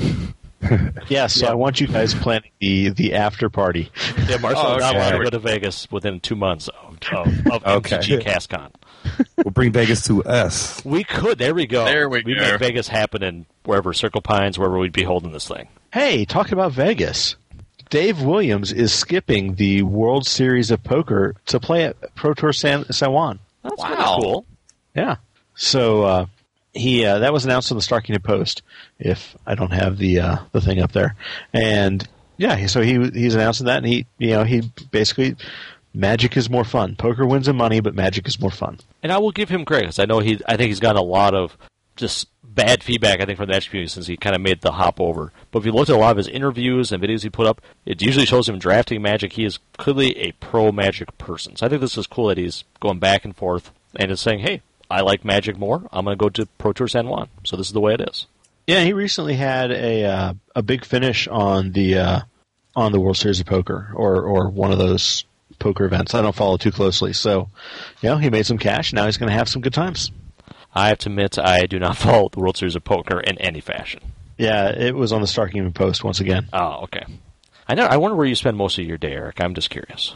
yeah. So I want you guys planning the the after party. Yeah, Marcel Oh, and I okay. want to go to Vegas within two months of, of, of Okay. M T G CastCon. We'll bring Vegas to us. We could. There we go. There we we go. make Vegas happen in wherever, Circle Pines, wherever we'd be holding this thing. Hey, talking about Vegas, Dave Williams is skipping the World Series of Poker to play at Pro Tour San, San Juan. That's Wow. pretty cool. Yeah. So uh, he uh, that was announced on the Star Kingdom Post. If I don't have the uh, the thing up there, and yeah, he- so he he's announcing that, and he you know he basically Magic is more fun. Poker wins in money, but Magic is more fun. And I will give him credit, 'cause I know he. I think he's gotten a lot of just bad feedback, I think, from the Magic community since he kind of made the hop over. But if you looked at a lot of his interviews and videos he put up, it usually shows him drafting Magic. He is clearly a pro Magic person. So I think this is cool that he's going back and forth and is saying, hey, I like Magic more. I'm going to go to Pro Tour San Juan. So this is the way it is. Yeah, he recently had a uh, a big finish on the uh, on the World Series of Poker or or one of those poker events. I don't follow too closely, so you know he made some cash. Now he's going to have some good times. I have to admit, I do not follow the World Series of Poker in any fashion. Yeah, it was on the Stark Evening Post once again. Oh, okay. I know. I wonder where you spend most of your day, Eric. I'm just curious.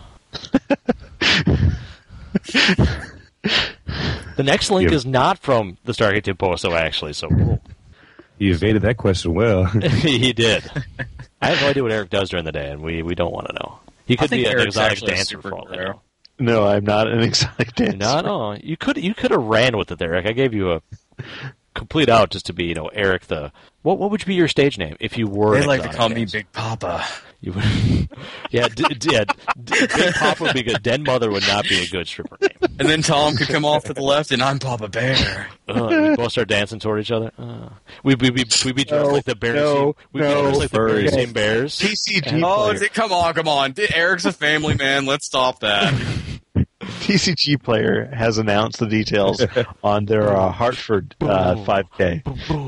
The next link Yep. is not from the Stark Evening Post, though, actually. So cool. You evaded that question well. He did. I have no idea what Eric does during the day, and we, we don't want to know. He could be an Eric's exotic actually a dancer for all I superhero. know. No, I'm not an exotic dancer. No, no. You could you could have ran with it, Eric. I gave you a complete out just to be, you know, Eric the. What what would be your stage name if you were? They an like to exotic call me dancer? Big Papa. You would, yeah, d- d- yeah. D- Big Papa would be good. Den Mother would not be a good stripper name. And then Tom could come off to the left, and I'm Papa Bear. Uh, we both start dancing toward each other. Uh, we we we we be dressed No, like the Bears. no, we be no, dressed like the furries. Bears Bears. T C G Oh, player, d- come on, come on. D- Eric's a family man. Let's stop that. T C G player has announced the details on their uh, Hartford uh, five K.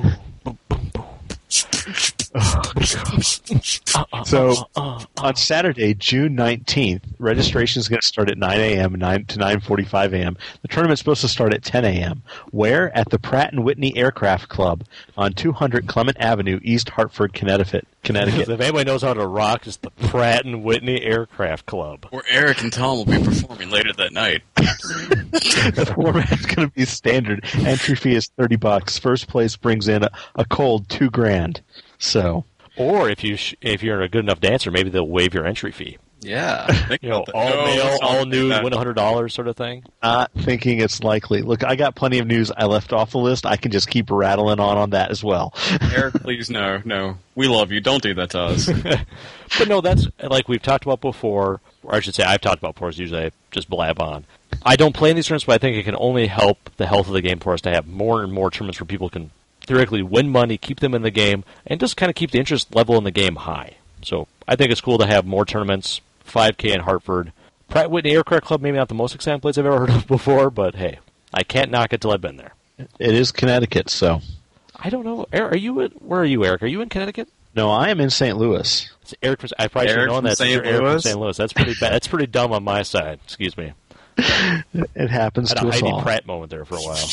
So on Saturday, June nineteenth, registration is going to start at nine a.m. nine to nine forty-five a.m. The tournament's supposed to start at ten a.m. Where? At the Pratt and Whitney Aircraft Club on two hundred Clement Avenue, East Hartford, Connecticut. Connecticut. If anybody knows how to rock, it's the Pratt and Whitney Aircraft Club. Where Eric and Tom will be performing later that night. The format's going to be standard. Entry fee is thirty bucks. First place brings in a, a cold two grand. So, Or if you sh- if you're a good enough dancer, maybe they'll waive your entry fee. Yeah. Think You know, about that. all No, male, let's not all do nude, that. win a hundred dollars, sort of thing. not thinking it's likely. Look, I got plenty of news I left off the list. I can just keep rattling on on that as well. Eric, please, no, no. We love you. Don't do that to us. But no, that's like we've talked about before, or I should say I've talked about before, is usually I just blab on. I don't play in these tournaments, but I think it can only help the health of the game for us to have more and more tournaments where people can theoretically win money, keep them in the game, and just kind of keep the interest level in the game high. So I think it's cool to have more tournaments, five K in Hartford. Pratt Whitney Aircraft Club, maybe not the most exciting place I've ever heard of before, but hey, I can't knock it till I've been there. It is Connecticut, so. I don't know. Eric, Are you? in- Where are you, Eric? Are you in Connecticut? No, I am in Saint Louis. It's Eric from, I probably should have Eric known from that. since Saint you're Eric from Louis? Saint Louis. That's pretty bad. That's pretty dumb on my side. Excuse me. It happens Had to a us Heidi all. Pratt moment there for a while.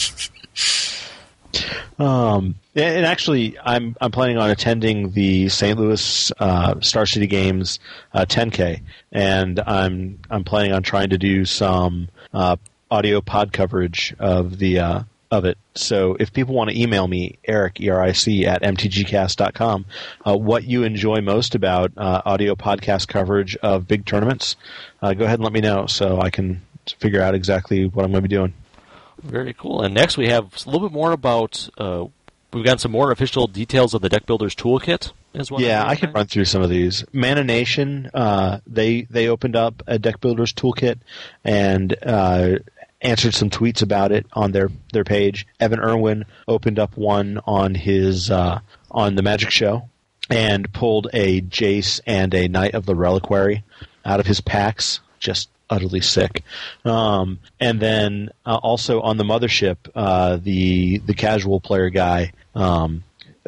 Um, and actually, I'm I'm planning on attending the Saint Louis uh, Star City Games uh, ten K, and I'm I'm planning on trying to do some uh, audio pod coverage of the uh, of it. So if people want to email me, Eric E R I C at m t g cast dot com, uh, what you enjoy most about uh, audio podcast coverage of big tournaments, uh, go ahead and let me know so I can figure out exactly what I'm going to be doing. Very cool. And next we have a little bit more about. Uh, we've got some more official details of the Deck Builders Toolkit as well. Yeah, I can run through some of these. Mana Nation, uh, they they opened up a Deck Builders Toolkit and uh, answered some tweets about it on their, their page. Evan Irwin opened up one on his uh, on the Magic Show and pulled a Jace and a Knight of the Reliquary out of his packs. Just utterly sick. Um, and then uh, also on the Mothership, uh, the the casual player guy, um,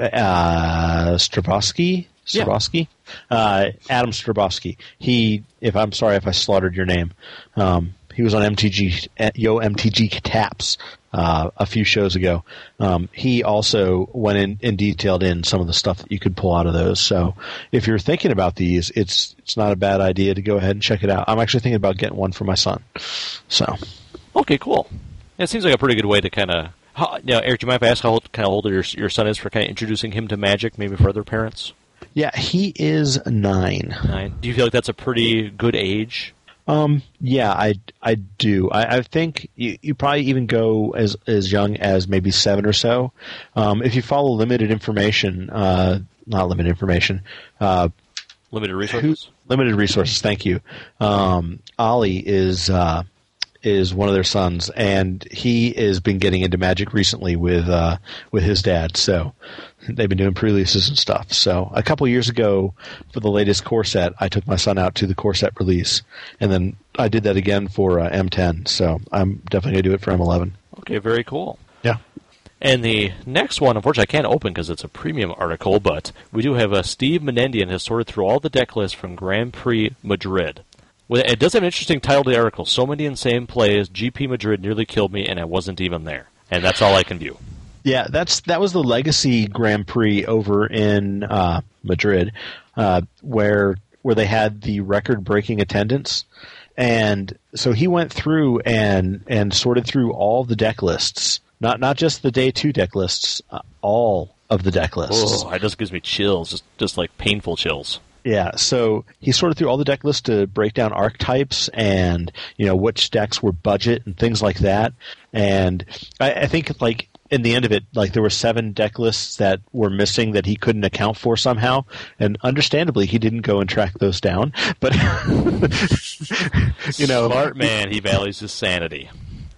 uh, Strabowski, Yeah. Strabowski, uh, Adam Strabowski. He, if I'm sorry if I slaughtered your name, um, he was on M T G, Yo M T G Taps uh, a few shows ago. Um, he also went in and detailed in some of the stuff that you could pull out of those. So if you're thinking about these, it's it's not a bad idea to go ahead and check it out. I'm actually thinking about getting one for my son. So Okay, cool. Yeah, it seems like a pretty good way to kind of. Now, Eric, do you mind if I ask how old, kind of older your your son is for kind of introducing him to Magic, maybe for other parents? yeah, he is nine. Nine. Do you feel like that's a pretty good age? Um, yeah, I, I do. I, I think you, you probably even go as as young as maybe seven or so. Um, if you follow limited information, uh, not limited information, uh, Limited who, resources. limited resources. Thank you. Um, Ollie is uh, is one of their sons, and he has been getting into Magic recently with uh, with his dad. So they've been doing pre-releases and stuff. So a couple years ago, for the latest core set, I took my son out to the core set release, and then I did that again for uh, M ten. So I'm definitely going to do it for M eleven. Okay, very cool. Yeah. And the next one, unfortunately, I can't open because it's a premium article, but we do have a Steve Menendian has sorted through all the deck lists from Grand Prix Madrid. Well, it does have an interesting title to the article. So many insane plays, G P Madrid nearly killed me, and I wasn't even there. And that's all I can view. Yeah, that's that was the Legacy Grand Prix over in uh, Madrid, uh, where where they had the record-breaking attendance. And so he went through and and sorted through all the deck lists, not not just the day two deck lists, uh, all of the deck lists. Oh, it just gives me chills, just just like painful chills. Yeah, so he sorted through all the deck lists to break down archetypes and, you know, which decks were budget and things like that. And I, I think, like, in the end of it, like, there were seven deck lists that were missing that he couldn't account for somehow. And understandably, he didn't go and track those down. But, you know. Smart man, he values his sanity.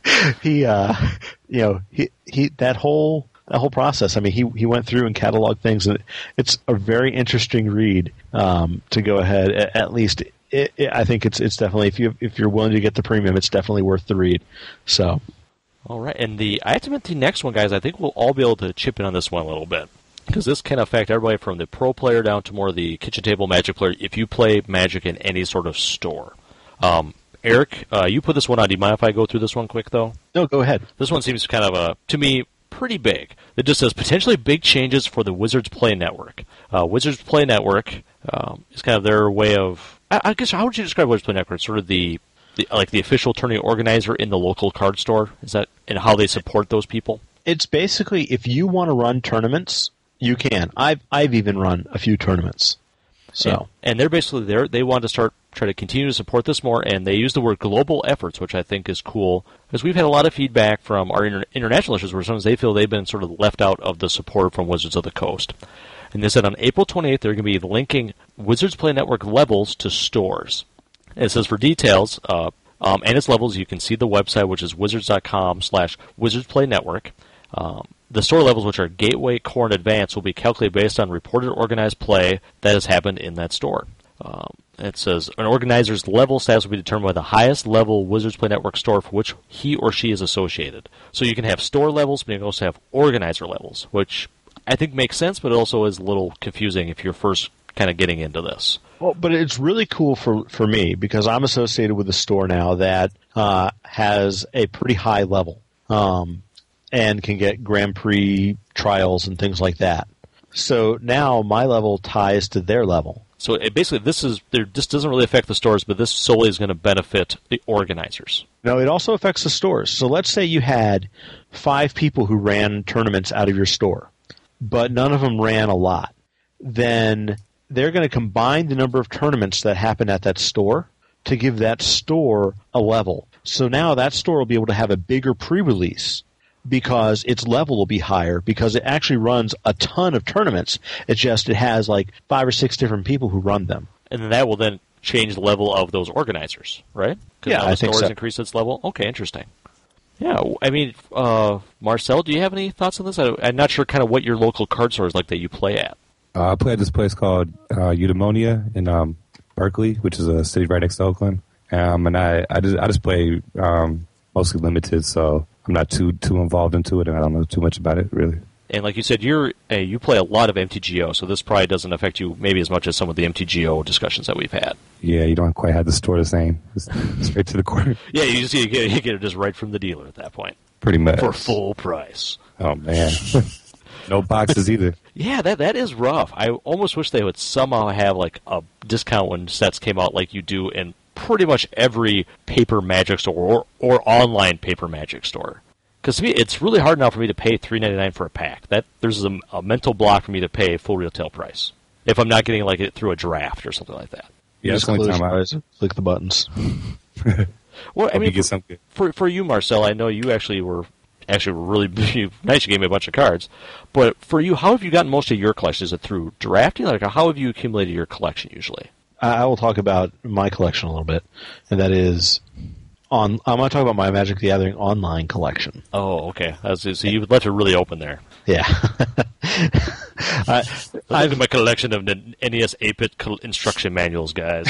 He, uh, you know, he, he, that whole... That whole process. I mean, he he went through and cataloged things, and it's a very interesting read. Um, to go ahead, at, at least, it, it, I think it's it's definitely if you if you're willing to get the premium, it's definitely worth the read. So, all right, and the I have to admit the next one, guys. I think we'll all be able to chip in on this one a little bit because this can affect everybody from the pro player down to more the kitchen table Magic player. If you play Magic in any sort of store, um, Eric, uh, you put this one on. Do you mind if I go through this one quick though? No, go ahead. This one seems kind of a to me. pretty big. It just says potentially big changes for the Wizards Play Network. Uh, Wizards Play Network um, is kind of their way of. I, I guess how would you describe Wizards Play Network? Sort of the, the like the official tournament organizer in the local card store. Is that and how they support those people? It's basically if you want to run tournaments, you can. I've I've even run a few tournaments. So and, and they're basically there. They want to start try to continue to support this more, and they use the word global efforts, which I think is cool because we've had a lot of feedback from our inter- international issues where sometimes they feel they've been sort of left out of the support from Wizards of the Coast. And they said on April twenty-eighth they're going to be linking Wizards Play Network levels to stores. And it says for details uh, um, and its levels, you can see the website, which is wizards.com slash Wizards Play Network. Um, the store levels, which are Gateway, Core, and Advanced, will be calculated based on reported organized play that has happened in that store. Um, it says an organizer's level status will be determined by the highest level Wizards Play Network store for which he or she is associated. So you can have store levels, but you can also have organizer levels, which I think makes sense, but it also is a little confusing if you're first kind of getting into this. Well, but it's really cool for, for me because I'm associated with a store now that uh, has a pretty high level um, and can get Grand Prix trials and things like that. So now my level ties to their level. So it basically, this is there. This doesn't really affect the stores, but this solely is going to benefit the organizers. No, it also affects the stores. So let's say you had five people who ran tournaments out of your store, but none of them ran a lot. Then they're going to combine the number of tournaments that happen at that store to give that store a level. So now that store will be able to have a bigger pre-release because its level will be higher because it actually runs a ton of tournaments. It's just it has like five or six different people who run them. And then that will then change the level of those organizers, right? Yeah, I think so. Stores increase its level? Okay, interesting. Yeah, I mean, uh, Marcel, do you have any thoughts on this? I, I'm not sure kind of what your local card store is like that you play at. Uh, I play at this place called uh, Eudaimonia in um, Berkeley, which is a city right next to Oakland. Um, and I, I, just, I just play um, mostly limited, so I'm not too too involved into it, and I don't know too much about it, really. And like you said, you're uh, you play a lot of M T G O, so this probably doesn't affect you maybe as much as some of the M T G O discussions that we've had. Yeah, you don't quite have the store the same. It's straight to the court. Yeah, you just you get, you get it just right from the dealer at that point. Pretty much. For full price. Oh, man. No boxes either. Yeah, that that is rough. I almost wish they would somehow have like a discount when sets came out like you do in pretty much every paper Magic store or, or online paper Magic store. Because to me, it's really hard now for me to pay three ninety-nine for a pack. That there's a, a mental block for me to pay full retail price if I'm not getting like it through a draft or something like that. Yeah, that's the only time I click the buttons. Well, I mean, get for, something. for for you, Marcel, I know you actually were actually were really nice. You gave me a bunch of cards, but for you, how have you gotten most of your collection? Is it through drafting? Like, how have you accumulated your collection usually? I will talk about my collection a little bit, and that is on. I'm going to talk about my Magic the Gathering online collection. Oh, okay. As, so you left it really open there. Yeah. I, I have my collection of N E S eight-bit instruction manuals, guys.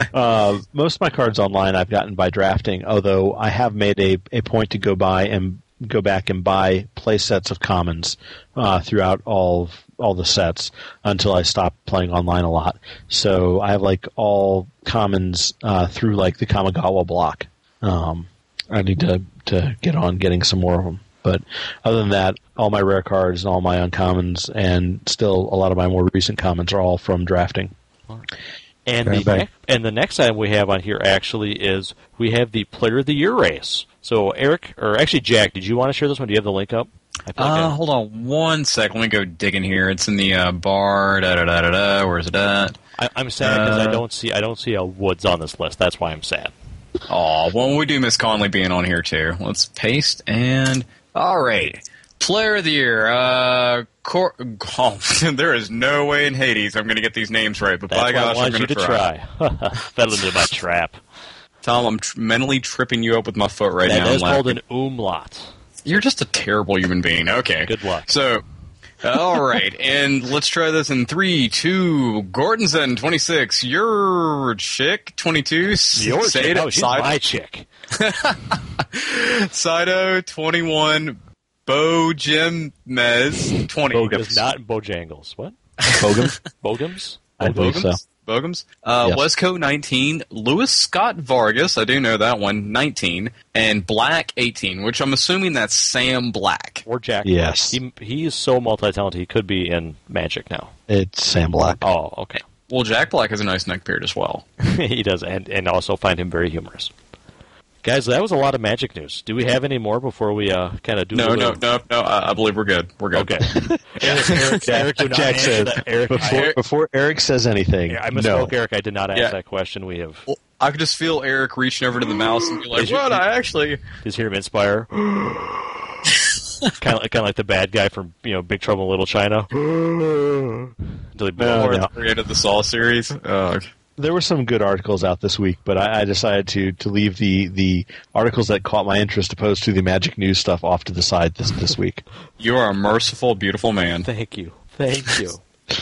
uh, most of my cards online I've gotten by drafting, although I have made a, a point to go by and go back and buy play sets of commons uh, throughout all of, all the sets until I stopped playing online a lot. So I have like all commons uh, through like the Kamigawa block. Um, I need to, to get on getting some more of them. But other than that, all my rare cards and all my uncommons and still a lot of my more recent commons are all from drafting. And the, ne- and the next item we have on here actually is we have the Player of the Year race. So Eric, or actually Jack, did you want to share this one? Do you have the link up? I feel like uh, I... Hold on one sec. Let me go digging here. It's in the uh, bar. Da da da da da. Where's it at? I, I'm sad because uh, I don't see I don't see a Woods on this list. That's why I'm sad. Oh, well, we do miss Conley being on here too. Let's paste and all right. Player of the Year. Uh, Cor- oh, there is no way in Hades I'm going to get these names right, but That's by gosh, I I'm want you going to try. try. Fell into my trap. Tom, I'm tr- mentally tripping you up with my foot right that now. That is I'm called laughing. an umlaut. You're just a terrible human being. Okay. Good luck. So, all right, and let's try this in three, two. Gordonson, twenty-six. Your chick, twenty-two. Your Say chick? it. Oh, she's Side- my chick. Saito, twenty-one. Bo Jim Mez, twenty. Bogums, not Bojangles. What? Bogums? Bogums? I believe so. Bogums. Uh, Yes. Wesco, nineteen. Lewis Scott Vargas, I do know that one, nineteen. And Black, eighteen, which I'm assuming that's Sam Black. Or Jack. Yes. He, he is so multi-talented, he could be in Magic now. It's Sam Black. Oh, okay. Well, Jack Black has a nice neck beard as well. He does, and, and also find him very humorous. Guys, that was a lot of Magic news. Do we have any more before we uh, kind of do? No, a no, little... no, no. I, I believe we're good. We're good. Okay. Eric, Eric, Eric, do not Jack answer says, that. Eric, before, I, before Eric says anything, I no. misspoke, Eric. I did not ask Yeah. that question. We have. Well, I could just feel Eric reaching over to the mouse and be like, Did you- "What? I actually." Just hear him inspire. kind of like, kind of like the bad guy from you know Big Trouble in Little China. Until he No, Or no. created the Saw series. Uh, There were some good articles out this week, but I, I decided to, to leave the, the articles that caught my interest opposed to the Magic News stuff off to the side this, this week. you are a merciful, beautiful man. Thank you, thank you.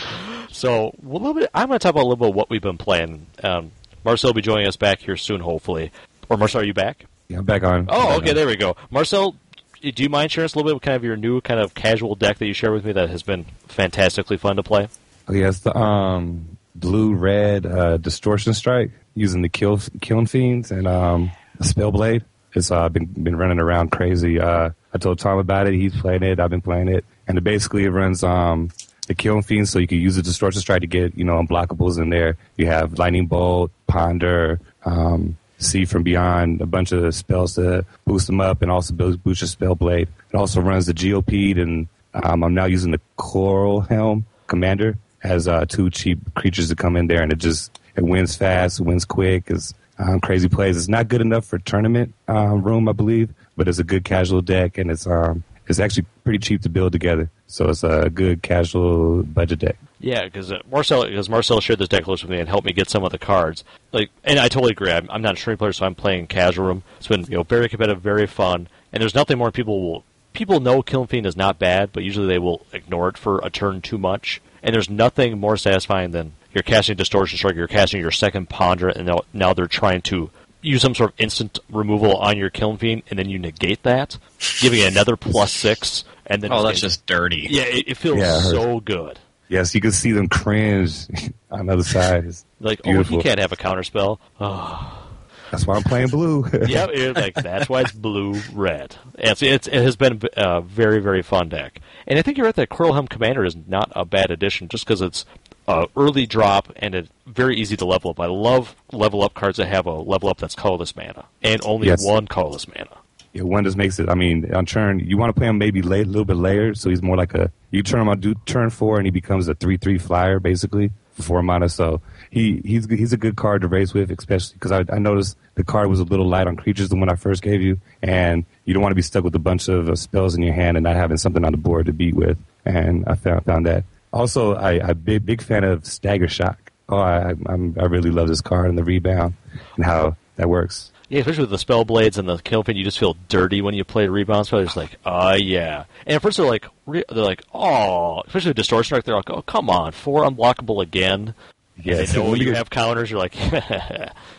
So a little bit. I'm going to talk about a little bit of what we've been playing. Um, Marcel will be joining us back here soon, hopefully. Or Marcel, are you back? Yeah, I'm back on. Oh, Back okay, on. there we go. Marcel, do you mind sharing us a little bit of kind of your new kind of casual deck that you shared with me that has been fantastically fun to play? Oh, yes, the um, blue-red uh, Distortion Strike using the kill, Kiln Fiends and um, the Spellblade. It's uh, been been running around crazy. Uh, I told Tom about it. He's playing it. I've been playing it. And it basically it runs um, the Kiln Fiends, so you can use the Distortion Strike to get, you know, unblockables in there. You have Lightning Bolt, Ponder, um, See from Beyond, a bunch of spells to boost them up and also boost boost your Spellblade. It also runs the Geopede, and um, I'm now using the Coral Helm Commander as uh, two cheap creatures to come in there, and it just it wins fast, it wins quick. It's um, crazy plays. It's not good enough for tournament um, room, I believe, but it's a good casual deck, and it's um it's actually pretty cheap to build together. So it's a good casual budget deck. Yeah, because uh, Marcel, because Marcel shared this deck list with me and helped me get some of the cards. Like, and I totally agree. I'm, I'm not a stream player, so I'm playing casual room. It's been you know very competitive, very fun, and there's nothing more people will. People know Kiln Fiend is not bad, but usually they will ignore it for a turn too much. And there's nothing more satisfying than you're casting Distortion Strike, you're casting your second Ponder, and now, now they're trying to use some sort of instant removal on your Kiln Fiend, and then you negate that, giving it another plus six. And then Oh, that's getting- just dirty. yeah, it, it feels Yeah, it hurts. so good. Yes, you can see them cringe on the other side. It's Like, beautiful. oh, he can't have a counterspell. Oh. That's why I'm playing blue. Yeah, it, like that's why it's blue red. It's, it's it has been a very very fun deck, and I think you're right that Coral Helm Commander is not a bad addition just because it's uh, early drop and it's very easy to level up. I love level up cards that have a level up that's colorless mana and only Yes. one colorless mana. Yeah, one just makes it. I mean, on turn, you want to play him maybe lay, a little bit layered, so he's more like a. You turn him on do turn four, and he becomes a three three flyer basically for four mana. So he he's he's a good card to race with, especially because I, I noticed the card was a little light on creatures than when I first gave you, and you don't want to be stuck with a bunch of uh, spells in your hand and not having something on the board to beat with. And I found found that. Also, I I'm big big fan of Stagger Shock. Oh, I I'm, I really love this card and the rebound and how that works. Yeah, especially with the spell blades and the Kiln Fiend, you just feel dirty when you play a rebound spell. You're just like, oh yeah. And at first they're like, re- they're like, oh, especially with Distortion Strike, they're like, oh come on, four unblockable again. Yeah, Yeah, they know when you you- have counters. You're like,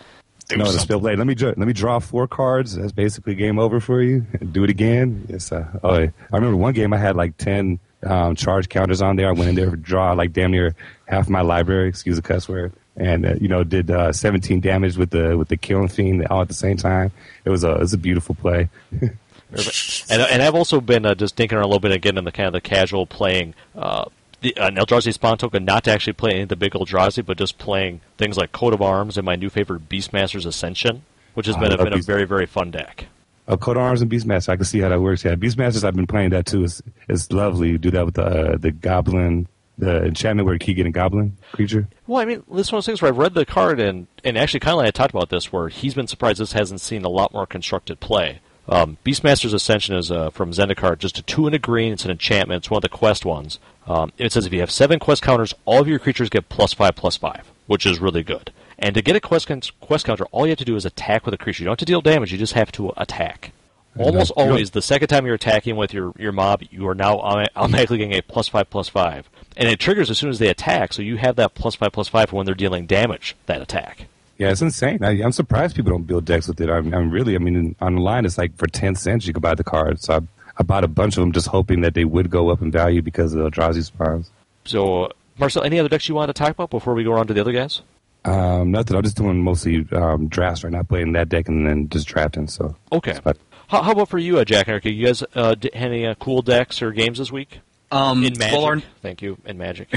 Do no, the something. spell blade. Let me dra- let me draw four cards. That's basically game over for you. Do it again. Yes. Uh, oh, I remember one game I had like ten um, charge counters on there. I went in there to draw like damn near half my library. Excuse the cuss word. And uh, you know, did uh, seventeen damage with the with the Killing Fiend all at the same time. It was a it was a beautiful play. and and I've also been uh, just thinking a little bit again in the kind of the casual playing. Uh, The, uh, an Eldrazi spawn token, not to actually play any of the big Eldrazi, but just playing things like Coat of Arms and my new favorite Beastmaster's Ascension, which has Oh, been, I a, love been a Beast- very, very fun deck. Oh, Coat of Arms and Beastmaster. I can see how that works. Yeah, Beastmasters. I've been playing that too. It's it's lovely. You do that with the uh, the Goblin, the enchantment where you keep getting Goblin creature. Well, I mean, this is one of those things where I've read the card, and, and actually Kyle and I had talked about this, where he's been surprised this hasn't seen a lot more constructed play. Um, Beastmaster's Ascension is uh, from Zendikar, just a two and a green. It's an enchantment. It's one of the quest ones. Um, it says if you have seven quest counters, all of your creatures get plus five, plus five, which is really good. And to get a quest, con- quest counter, all you have to do is attack with a creature. You don't have to deal damage. You just have to attack. Almost You don't- always, the second time you're attacking with your, your mob, you are now autom- automatically getting a plus five, plus five. And it triggers as soon as they attack, so you have that plus five, plus five for when they're dealing damage, that attack. Yeah, it's insane. I, I'm surprised people don't build decks with it. I'm, I'm really, I mean, online it's like for ten cents you can buy the cards. So I, I bought a bunch of them just hoping that they would go up in value because of the Eldrazi spawns. So, uh, Marcel, any other decks you want to talk about before we go on to the other guys? Um, nothing. I'm just doing mostly um, drafts right now, playing that deck and then just drafting. So Okay. that's about- How, how about for you, uh, Jack and Erica? You guys uh, d- any uh, cool decks or games this week? Um, In Magic. well, our, Thank you. In Magic.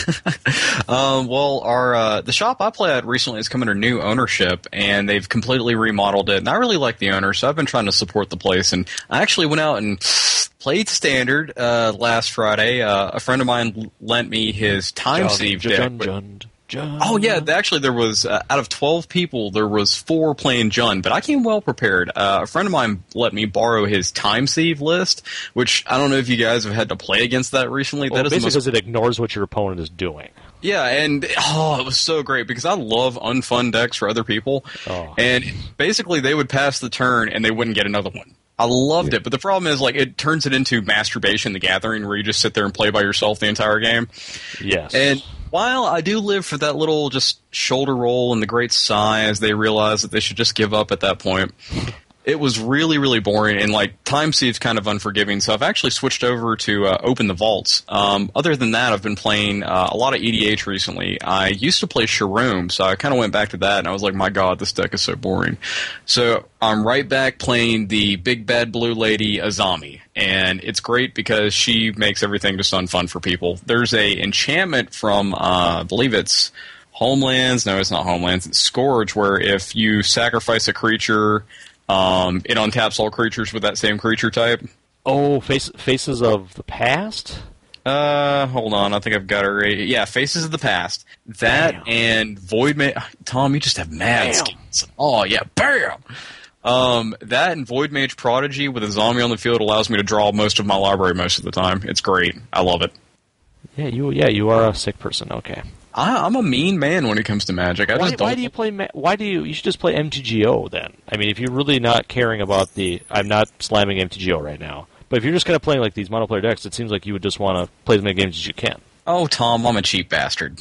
um, well, our uh, the shop I play at recently has come under new ownership, and they've completely remodeled it. And I really like the owner, so I've been trying to support the place. And I actually went out and played Standard uh, last Friday. Uh, a friend of mine lent me his Time Sieve deck. Jund, but- Jund, Jund. Oh yeah, th- actually there was uh, out of twelve people there was four playing Jund, but I came well prepared. Uh, a friend of mine let me borrow his Time Sieve list, which I don't know if you guys have had to play against that recently. Well, that is the basically most because it ignores what your opponent is doing. yeah, and oh, it was so great because I love unfun decks for other people. Oh. And basically, they would pass the turn and they wouldn't get another one. I loved it, but the problem is, like, it turns it into Masturbation: The Gathering, where you just sit there and play by yourself the entire game. Yes. And while I do live for that little just shoulder roll and the great sigh as they realize that they should just give up at that point, it was really, really boring, and like Time Sieve's kind of unforgiving. So I've actually switched over to uh, Open the Vaults. Um, other than that, I've been playing uh, a lot of E D H recently. I used to play Sharoom, so I kind of went back to that, and I was like, my God, this deck is so boring. So I'm right back playing the Big Bad Blue Lady Azami, and it's great because she makes everything just unfun for people. There's a enchantment from, uh, I believe it's Homelands. No, it's not Homelands. It's Scourge, where if you sacrifice a creature, Um, it untaps all creatures with that same creature type. oh, face, Faces of the Past? Uh, hold on, I think I've got it right. Yeah, Faces of the Past. That Bam. and Void Mage. Tom, you just have mad Bam. skills. Oh yeah, bam. Um, that and Void Mage Prodigy with a zombie on the field allows me to draw most of my library most of the time. It's great. I love it. Yeah, you yeah you are a sick person. Okay. I, I'm a mean man when it comes to Magic. I Why, just don't. why do you play? Ma- why do you? You should just play M T G O then. I mean, if you're really not caring about the, I'm not slamming M T G O right now. But if you're just kind of playing like these monoplayer decks, it seems like you would just want to play as many games as you can. Oh, Tom, I'm a cheap bastard.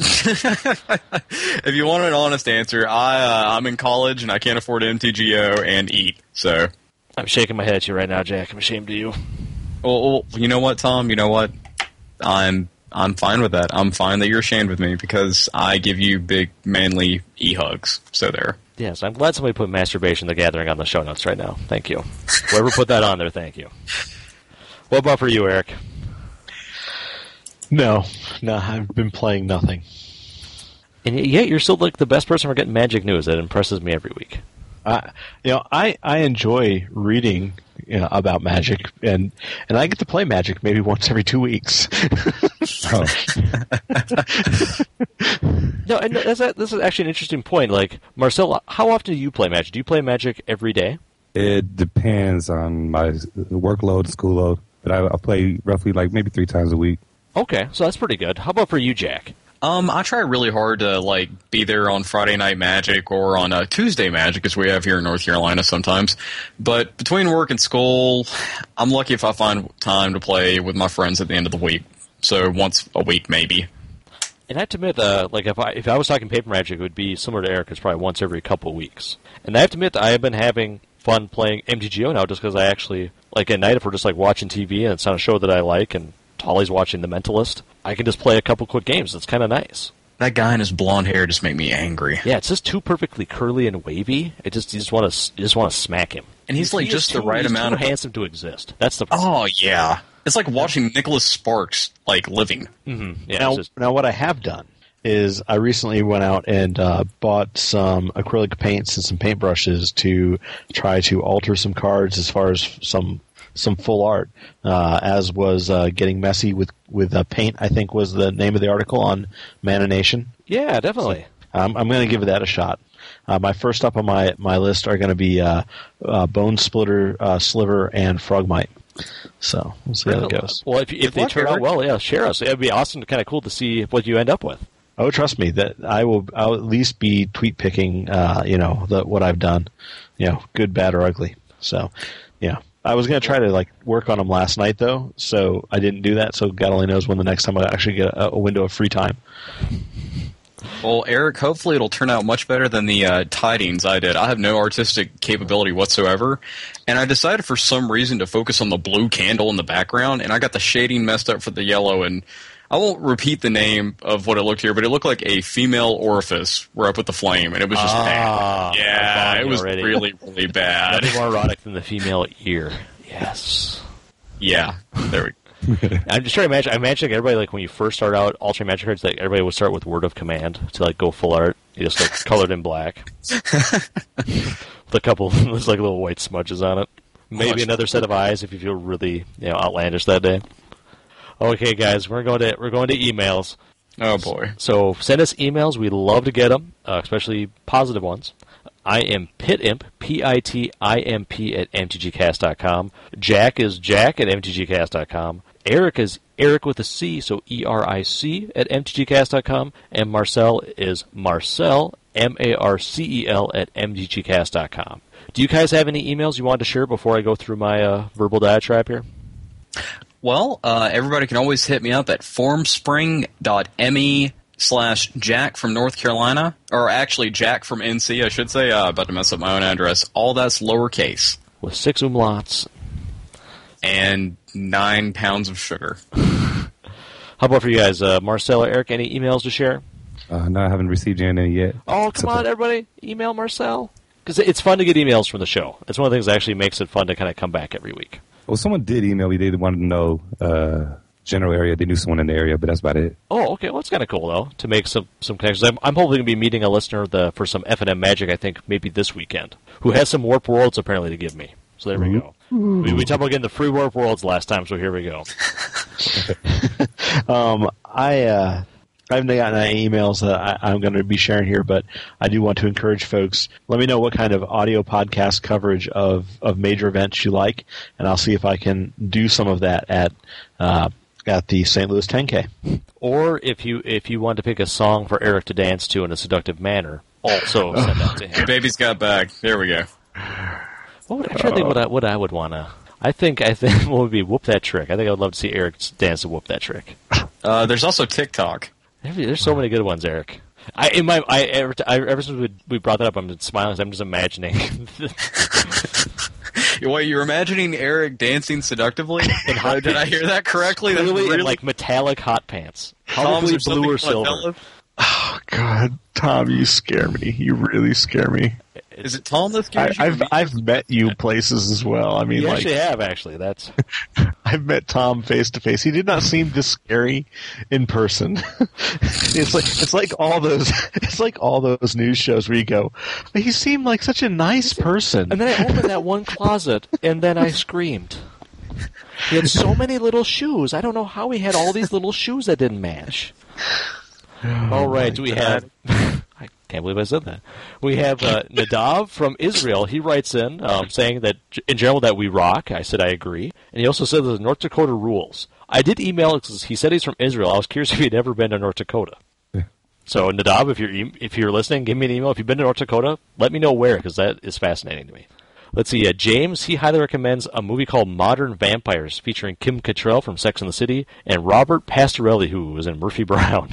If you want an honest answer, I uh, I'm in college and I can't afford M T G O and eat. So, I'm shaking my head at you right now, Jack. I'm ashamed of you. well, well, you know what, Tom? You know what? I'm I'm fine with that. I'm fine that you're ashamed with me because I give you big, manly e-hugs. So there. Yes, I'm glad somebody put Masturbation the Gathering on the show notes right now. Thank you. Whoever put that on there, thank you. What about for you, Eric? No, no, I've been playing nothing. And yet you're still like the best person for getting Magic news. That impresses me every week. I, you know, I, I enjoy reading you know, about Magic, and and I get to play Magic maybe once every two weeks. Oh. No, and that's, this is actually an interesting point. Like, Marcel, how often do you play Magic? Do you play Magic every day? It depends on my workload, school load, but I, I play roughly like maybe three times a week. Okay, so that's pretty good. How about for you, Jack? Um, I try really hard to like be there on Friday Night Magic or on uh, Tuesday Magic, as we have here in North Carolina sometimes. But between work and school, I'm lucky if I find time to play with my friends at the end of the week. So once a week, maybe. And I have to admit, uh, like if I if I was talking Paper Magic, it would be similar to Eric. It's probably once every couple of weeks. And I have to admit, I have been having fun playing M T G O now, just because I actually like at night if we're just like watching T V and it's on a show that I like, and Tolly's watching The Mentalist, I can just play a couple quick games. It's kind of nice. That guy and his blonde hair just make me angry. Yeah, it's just too perfectly curly and wavy. It just you just want to you just want to smack him. And he's like he just too, the right he's amount too of handsome to exist. That's the oh yeah. It's like watching Nicholas Sparks like living. Mm-hmm. Yeah, now, just... now, what I have done is I recently went out and uh, bought some acrylic paints and some paintbrushes to try to alter some cards as far as some some full art. Uh, as was uh, getting messy with with uh, paint, I think was the name of the article on Mana Nation. Yeah, definitely. So, um, I'm going to give that a shot. Uh, my first up on my, my list are going to be uh, uh, Bone Splitter, uh, Sliver, and Frogmite. So we'll see how it goes. Well, if, if they turn out well, yeah, share us. It'd be awesome, kind of cool to see what you end up with. Oh, trust me, that I will. I'll at least be tweet picking. Uh, you know the, what I've done. You know, good, bad, or ugly. So, yeah, I was going to try to like work on them last night though, so I didn't do that. So God only knows when the next time I actually get a, a window of free time. Well, Eric, hopefully it'll turn out much better than the uh, tidings I did. I have no artistic capability whatsoever, and I decided for some reason to focus on the blue candle in the background, and I got the shading messed up for the yellow, and I won't repeat the name of what it looked here, but it looked like a female orifice where I put the flame, and it was just ah, bad. Yeah, it was already. really, really bad. Nothing more erotic than the female ear. Yes. Yeah, there we go. I'm just trying to imagine. I imagine like everybody, like when you first start out altering magic cards, like everybody would start with Word of Command to like go full art. You just like colored in black with a couple, there's like little white smudges on it. Maybe oh, another set of eyes if you feel really, you know, outlandish that day. Okay, guys, we're going to we're going to emails. Oh boy! So send us emails. We love to get them, uh, especially positive ones. I am Pitimp, P I T I M P at M T G cast dot com. Jack is Jack at M T G cast dot com. Eric is Eric with a C, so E R I C at M T G cast dot com. And Marcel is Marcel, M A R C E L at M T G cast dot com. Do you guys have any emails you wanted to share before I go through my uh, verbal diatribe here? Well, uh, everybody can always hit me up at formspring.me slash Jack from North Carolina, or actually Jack from N C, I should say. Uh, about to mess up my own address. All that's lowercase. With six umlauts. And nine pounds of sugar. How about for you guys? Uh, Marcel or Eric, any emails to share? Uh, no, I haven't received any yet. Oh, come on, everybody. Email Marcel. Because it's fun to get emails from the show. It's one of the things that actually makes it fun to kind of come back every week. Well, someone did email me. They wanted to know uh, general area. They knew someone in the area, but that's about it. Oh, okay. Well, it's kind of cool, though, to make some, some connections. I'm, I'm hoping to be meeting a listener the, for some F and M Magic, I think, maybe this weekend, who has some Warp Worlds, apparently, to give me. So there we go. We, we talked about getting the free Warp Worlds last time, so here we go. um, I uh, I haven't gotten any emails that I, I'm going to be sharing here, but I do want to encourage folks. Let me know what kind of audio podcast coverage of, of major events you like, and I'll see if I can do some of that at uh, at the Saint Louis ten K. Or if you if you want to pick a song for Eric to dance to in a seductive manner, also send that to him. Baby's got back. There we go. What would, I'm trying to think what I, what I would want to... I think I think what would be Whoop That Trick. I think I would love to see Eric dance to Whoop That Trick. Uh, there's also TikTok. There's so many good ones, Eric. I in my I ever, I, ever since we, we brought that up, I'm just smiling. I'm just imagining. Wait, you're imagining Eric dancing seductively? Uh, did I hear that correctly? That's Clearly, really in like metallic hot pants, Tom's probably or blue or something silver. like Oh God, Tom, you scare me. You really scare me. Is it Tom that I, scares you? I've I've met you places as well. I mean, You like actually have actually. That's I've met Tom face to face. He did not seem this scary in person. It's like it's like all those it's like all those news shows where you go, he seemed like such a nice person. and then I opened that one closet and then I screamed. He had so many little shoes. I don't know how he had all these little shoes that didn't match. All right, we have. I can't believe I said that. We have uh, Nadav from Israel. He writes in um, saying that in general that we rock. I said I agree, and he also said that North Dakota rules. I did email because he said he's from Israel. I was curious if he'd ever been to North Dakota. Yeah. So Nadav, if you're e- if you're listening, give me an email. If you've been to North Dakota, let me know where because that is fascinating to me. Let's see. Uh, James, he highly recommends a movie called Modern Vampires featuring Kim Cattrall from Sex and the City and Robert Pastorelli, who was in Murphy Brown.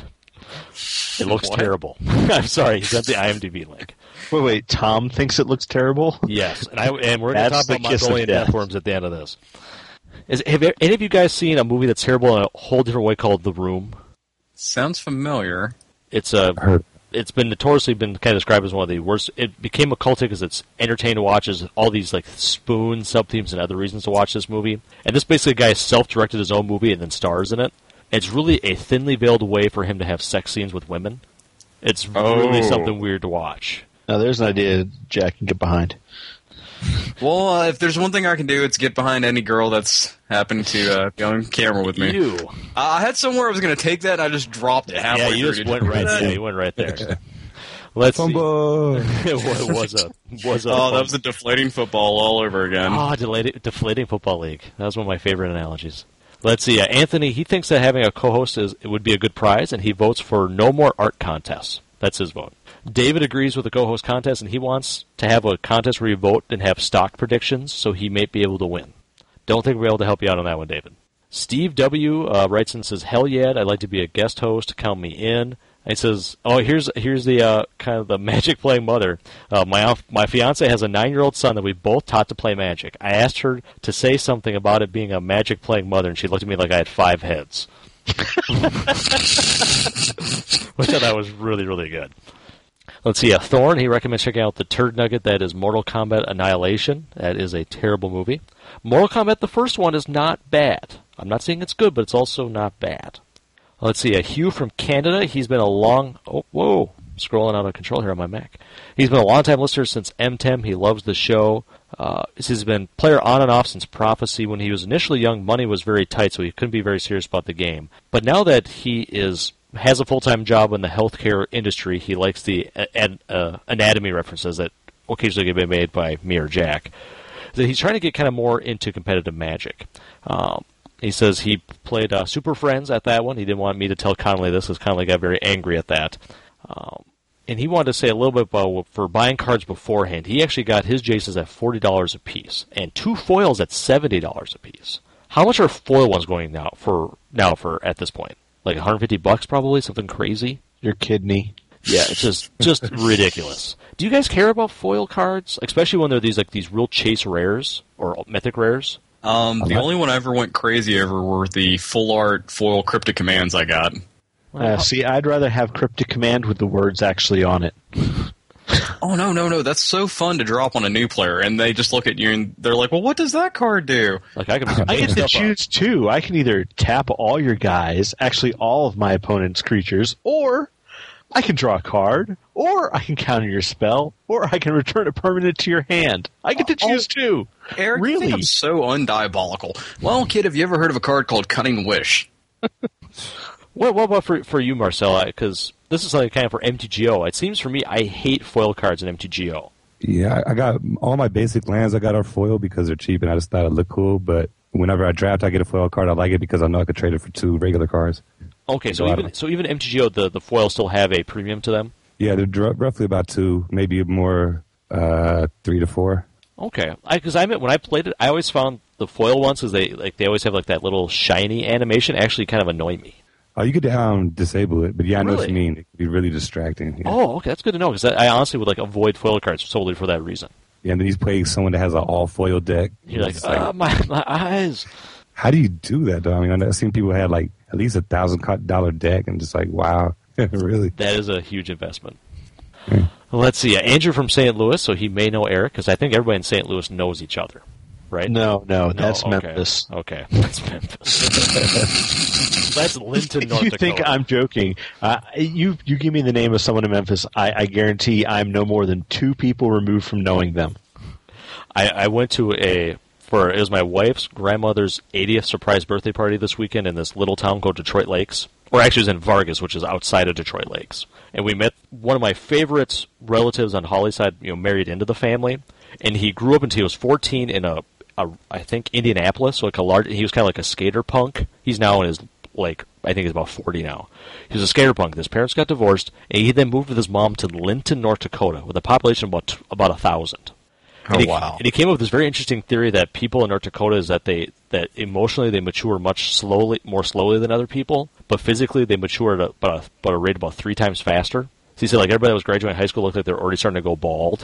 It looks What? terrible. I'm sorry, he sent the IMDb link. Wait, wait. Tom thinks it looks terrible. Yes, and I and we're going to talk That's the about kiss of Mongolian death. death worms at the end of this. Is, have any of you guys seen a movie that's terrible in a whole different way called The Room? Sounds familiar. It's a. Heard. It's been notoriously been kind of described as one of the worst. It became a cult because it's entertaining to watch. There's all these like spoon sub themes and other reasons to watch this movie. And this basically a guy self-directed his own movie and then stars in it. It's really a thinly veiled way for him to have sex scenes with women. It's really Oh. something weird to watch. Now, there's an idea Jack can get behind. Well, uh, if there's one thing I can do, it's get behind any girl that's happened to uh, be on camera with me. You, Uh, I had somewhere I was going to take that, and I just dropped it halfway yeah, through. you just Did went you right. remember Yeah, that? you went right there. Let's see. Fumble. it was was a was a. Oh, that was a deflating football all over again. Oh, deflating, deflating football league. That was one of my favorite analogies. Let's see. Uh, Anthony, he thinks that having a co-host is it would be a good prize, and he votes for no more art contests. That's his vote. David agrees with the co-host contest, and he wants to have a contest where you vote and have stock predictions, so he may be able to win. Don't think we're able to help you out on that one, David. Steve W. Uh, writes and says, "Hell yeah, I'd like to be a guest host. Count me in." And he says, "Oh, here's here's the uh, kind of the Magic playing mother. Uh, my my fiance has a nine-year-old son that we both taught to play Magic. I asked her to say something about it being a Magic playing mother, and she looked at me like I had five heads." Which I thought was really, really good. Let's see, uh, Thorn, he recommends checking out the turd nugget that is Mortal Kombat Annihilation. That is a terrible movie. Mortal Kombat, the first one, is not bad. I'm not saying it's good, but it's also not bad. Let's see, a Hugh from Canada, he's been a long... Oh, whoa, scrolling out of control here on my Mac. He's been a long-time listener since M ten. He loves the show. Uh, he's been player on and off since Prophecy. When he was initially young, money was very tight, so he couldn't be very serious about the game. But now that he is has a full-time job in the healthcare industry, he likes the uh, uh, anatomy references that occasionally get made by me or Jack. So he's trying to get kind of more into competitive Magic. Um, he says he played uh, Super Friends at that one. He didn't want me to tell Connolly this, because Connolly got very angry at that. Um, and he wanted to say a little bit about, for buying cards beforehand, he actually got his Jaces at forty dollars a piece, and two foils at seventy dollars a piece. How much are foil ones going now for now for at this point? Like one hundred fifty bucks probably, something crazy? Your kidney. Yeah, it's just just ridiculous. Do you guys care about foil cards, especially when they're these like these real chase rares or mythic rares? Um, the only one I ever went crazy over were the full art foil cryptic commands I got. Uh, see, I'd rather have Cryptic Command with the words actually on it. Oh, no, no, no. That's so fun to drop on a new player, and they just look at you and they're like, well, what does that card do? Like I can I make get to stuff up. choose two. I can either tap all your guys, actually all of my opponent's creatures, or I can draw a card, or I can counter your spell, or I can return a permanent to your hand. I get to choose two. Eric, you Really? think I'm so undiabolical. Well, kid, have you ever heard of a card called Cunning Wish? What, what about for for you, Marcel? Because this is like kind of for M T G O. It seems for me, I hate foil cards in M T G O. Yeah, I I got all my basic lands I got are foil because they're cheap and I just thought it looked cool. But whenever I draft, I get a foil card. I like it because I know I could trade it for two regular cards. Okay, so So I even don't- so even M T G O, the the foils still have a premium to them. Yeah, they're dr- roughly about two, maybe more uh, three to four. Okay, because I, admit when I played it, I always found the foil ones because they like they always have like that little shiny animation. Actually, kind of annoy me. Oh, you could um, disable it, but yeah, I know what you Really? mean. It could be really distracting. Yeah. Oh, okay, that's good to know because I, I honestly would like avoid foil cards solely for that reason. Yeah, and then he's playing someone that has an all foil deck. You're like, It's ah, my my eyes. how do you do that though? I mean, I've seen people have like at least a thousand dollar deck, and just like, wow, really? That is a huge investment. Well, let's see. Uh, Andrew from Saint Louis, so he may know Eric because I think everybody in Saint Louis knows each other, right? No, no, No, that's okay. Memphis. Okay, that's Memphis. That's Linton, North you Dakota. think I'm joking? Uh, you you give me the name of someone in Memphis, I, I guarantee I'm no more than two people removed from knowing them. I, I went to a for it was my wife's grandmother's eightieth surprise birthday party this weekend in this little town called Detroit Lakes, or actually it was in Vargas, which is outside of Detroit Lakes. And we met one of my favorite relatives on Holly's side, you know, married into the family, and he grew up until he was fourteen in a, a I think Indianapolis, so like a large. He was kind of like a skater punk. He's now in his like I think he's about forty now. He was a skater punk. His parents got divorced, and he then moved with his mom to Linton, North Dakota, with a population of about about a thousand. Oh, And he, wow. and he came up with this very interesting theory that people in North Dakota is that they that emotionally they mature much slowly, more slowly than other people, but physically they mature at a, about, a, about a rate about three times faster. So he said, like, everybody that was graduating high school looked like they're already starting to go bald.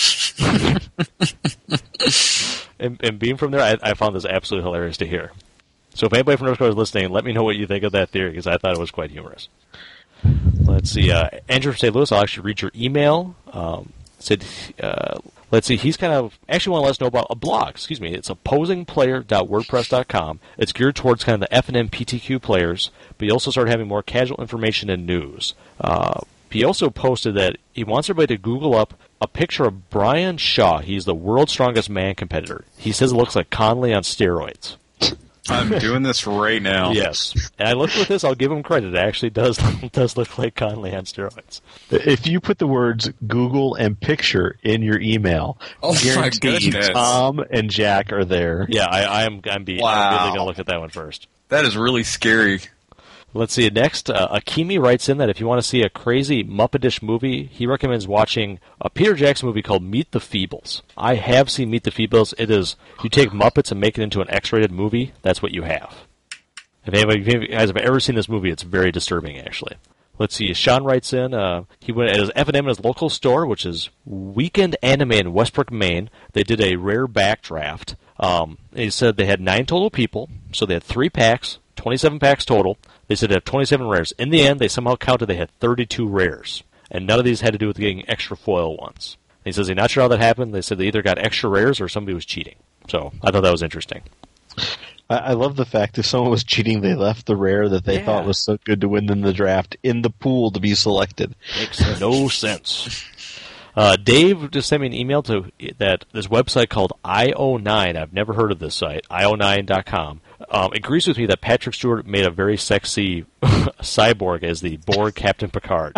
and, and being from there, I, I found this absolutely hilarious to hear. So if anybody from North Dakota is listening, let me know what you think of that theory, because I thought it was quite humorous. Let's see. Uh, Andrew from Saint Louis, I'll actually read your email. Um, said, uh, let's see, he's kind of actually want to let us know about a blog. Excuse me. It's opposing player dot wordpress dot com. It's geared towards kind of the F and M P T Q players, but he also started having more casual information and news. Uh, he also posted that he wants everybody to Google up a picture of Brian Shaw. He's the world's strongest man competitor. He says it looks like Conley on steroids. I'm doing this right now. Yes. And I looked with this, I'll give him credit. It actually does does look like Conley on steroids. If you put the words Google and picture in your email, oh my guarantee goodness. Tom and Jack are there. Yeah, I, I am I'm, be, wow. I'm really going to look at that one first. That is really scary. Let's see. Next, uh, Akimi writes in that if you want to see a crazy Muppetish movie, he recommends watching a Peter Jackson movie called Meet the Feebles. I have seen Meet the Feebles. It is, you take Muppets and make it into an X-rated movie, that's what you have. If anybody, if you guys have ever seen this movie, it's very disturbing, actually. Let's see. Sean writes in, uh, he went at his F and M in his local store, which is Weekend Anime in Westbrook, Maine. They did a rare backdraft. Um, he said they had nine total people, so they had three packs, twenty-seven packs total. They said they have twenty-seven rares. In the end, they somehow counted they had thirty-two rares, and none of these had to do with getting extra foil ones. And he says he's not sure how that happened. They said they either got extra rares or somebody was cheating. So I thought that was interesting. I, I love the fact if someone was cheating, they left the rare that they yeah. thought was so good to win in the draft in the pool to be selected. Makes no sense. Uh, Dave just sent me an email to that this website called I O nine. I've never heard of this site, I O nine dot com. Um, agrees with me that Patrick Stewart made a very sexy cyborg as the Borg Captain Picard.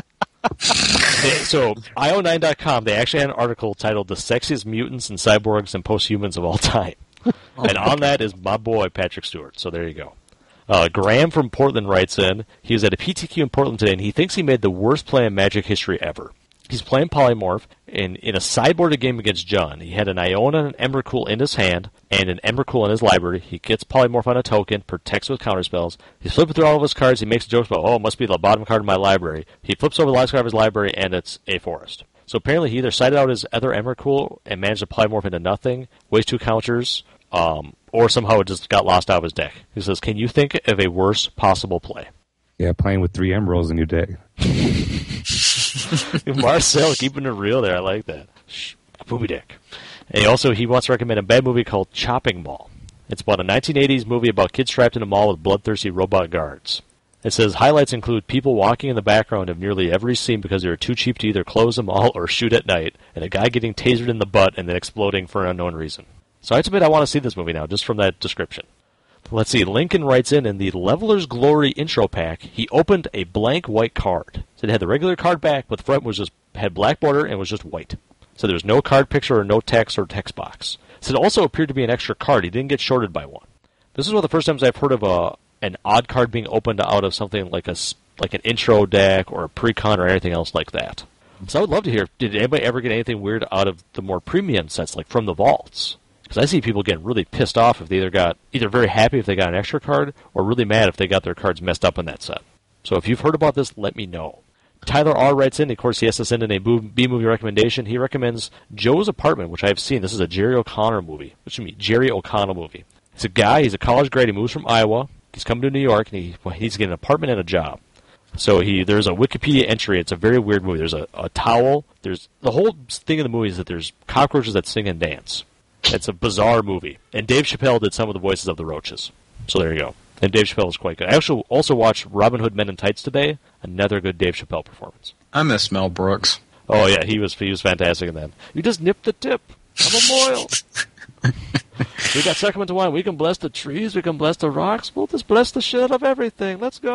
So, I O nine dot com, they actually had an article titled The Sexiest Mutants and Cyborgs and Posthumans of All Time. And on that is my boy, Patrick Stewart. So there you go. Uh, Graham from Portland writes in, he was at a P T Q in Portland today, and he thinks he made the worst play in Magic history ever. He's playing Polymorph in, in a sideboarded game against John. He had an Iona and an Emrakul in his hand and an Emrakul in his library. He gets Polymorph on a token, protects with counterspells. He's flipping through all of his cards. He makes jokes about, oh, it must be the bottom card of my library. He flips over the last card of his library, and it's a forest. So apparently he either sided out his other Emrakul and managed to Polymorph into nothing, waste two counters, um, or somehow it just got lost out of his deck. He says, can you think of a worse possible play? Yeah, playing with three Emeralds in your deck. Marcel keeping it real there. I like that. Shh, booby deck. And he also, he wants to recommend a bad movie called Chopping Mall. It's about a nineteen eighties movie about kids trapped in a mall with bloodthirsty robot guards. It says highlights include people walking in the background of nearly every scene because they are too cheap to either close the mall or shoot at night, and a guy getting tasered in the butt and then exploding for an unknown reason. So I have to admit I want to see this movie now, just from that description. Let's see, Lincoln writes in, in the Leveler's Glory intro pack, he opened a blank white card. So it had the regular card back, but the front was just had black border and was just white. So there was no card picture or no text or text box. So it also appeared to be an extra card. He didn't get shorted by one. This is one of the first times I've heard of a an odd card being opened out of something like a like an intro deck or a pre-con or anything else like that. So I would love to hear, did anybody ever get anything weird out of the more premium sets, like from the vaults? Because I see people getting really pissed off if they either got either very happy if they got an extra card or really mad if they got their cards messed up in that set. So if you've heard about this, let me know. Tyler R. writes in, of course he has to send in a B-movie recommendation. He recommends Joe's Apartment, which I have seen. This is a Jerry O'Connor movie. Which means Jerry O'Connell movie. It's a guy, he's a college grad, he moves from Iowa. He's coming to New York, and he well, he's getting an apartment and a job. So he there's a Wikipedia entry. It's a very weird movie. There's a, a towel. There's the whole thing of the movie is that there's cockroaches that sing and dance. It's a bizarre movie. And Dave Chappelle did some of the voices of the roaches. So there you go. And Dave Chappelle is quite good. I actually also watched Robin Hood Men in Tights today. Another good Dave Chappelle performance. I miss Mel Brooks. Oh yeah, he was he was fantastic in that. You just nipped the tip. I'm a moil. We got Sacramento wine. We can bless the trees. We can bless the rocks. We'll just bless the shit of everything. Let's go.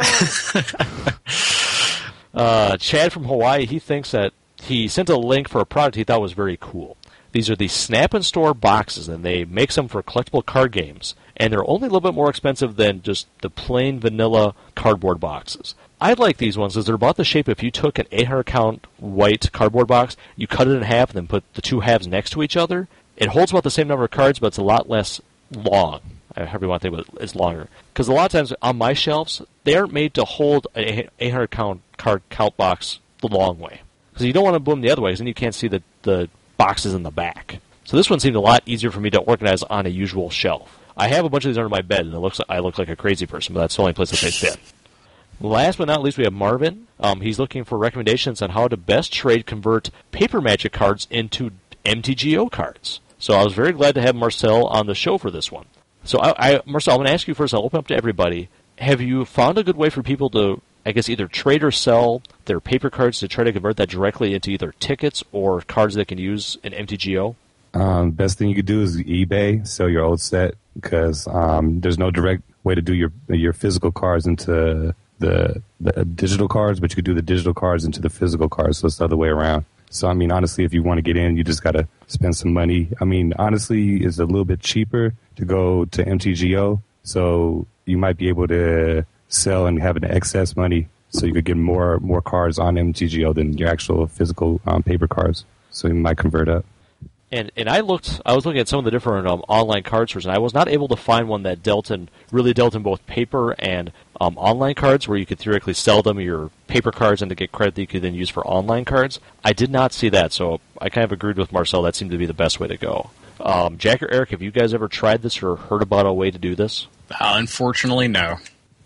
uh, Chad from Hawaii, he thinks that he sent a link for a product he thought was very cool. These are the Snap and Store boxes, and they make them for collectible card games. And they're only a little bit more expensive than just the plain vanilla cardboard boxes. I like these ones because they're about the shape if you took an eight hundred count white cardboard box, you cut it in half, and then put the two halves next to each other. It holds about the same number of cards, but it's a lot less long. however you want to think of it, is longer. Because a lot of times on my shelves, they aren't made to hold an eight hundred count card count box the long way. Because you don't want to boom the other way, because then you can't see the, the boxes in the back. So this one seemed a lot easier for me to organize on a usual shelf. I have a bunch of these under my bed, and it looks like I look like a crazy person, but that's the only place that they fit. Last but not least, we have Marvin. Um, he's looking for recommendations on how to best trade convert Paper Magic cards into M T G O cards. So I was very glad to have Marcel on the show for this one. So, I, I, Marcel, I'm going to ask you first. I'll open up to everybody. Have you found a good way for people to, I guess, either trade or sell their paper cards to try to convert that directly into either tickets or cards they can use in M T G O? Um, best thing you could do is eBay, sell your old set, because um, there's no direct way to do your your physical cards into the, the digital cards, but you could do the digital cards into the physical cards, so it's the other way around. So, I mean, honestly, if you want to get in, you just got to spend some money. I mean, honestly, it's a little bit cheaper to go to M T G O, so you might be able to sell and have an excess money, so you could get more more cards on M T G O than your actual physical um, paper cards. So you might convert up. And and I looked, I was looking at some of the different um, online card stores, and I was not able to find one that dealt in, really dealt in both paper and um, online cards, where you could theoretically sell them your paper cards and to get credit that you could then use for online cards. I did not see that, so I kind of agreed with Marcel. That seemed to be the best way to go. Um, Jack or Eric, have you guys ever tried this or heard about a way to do this? Uh, unfortunately, no.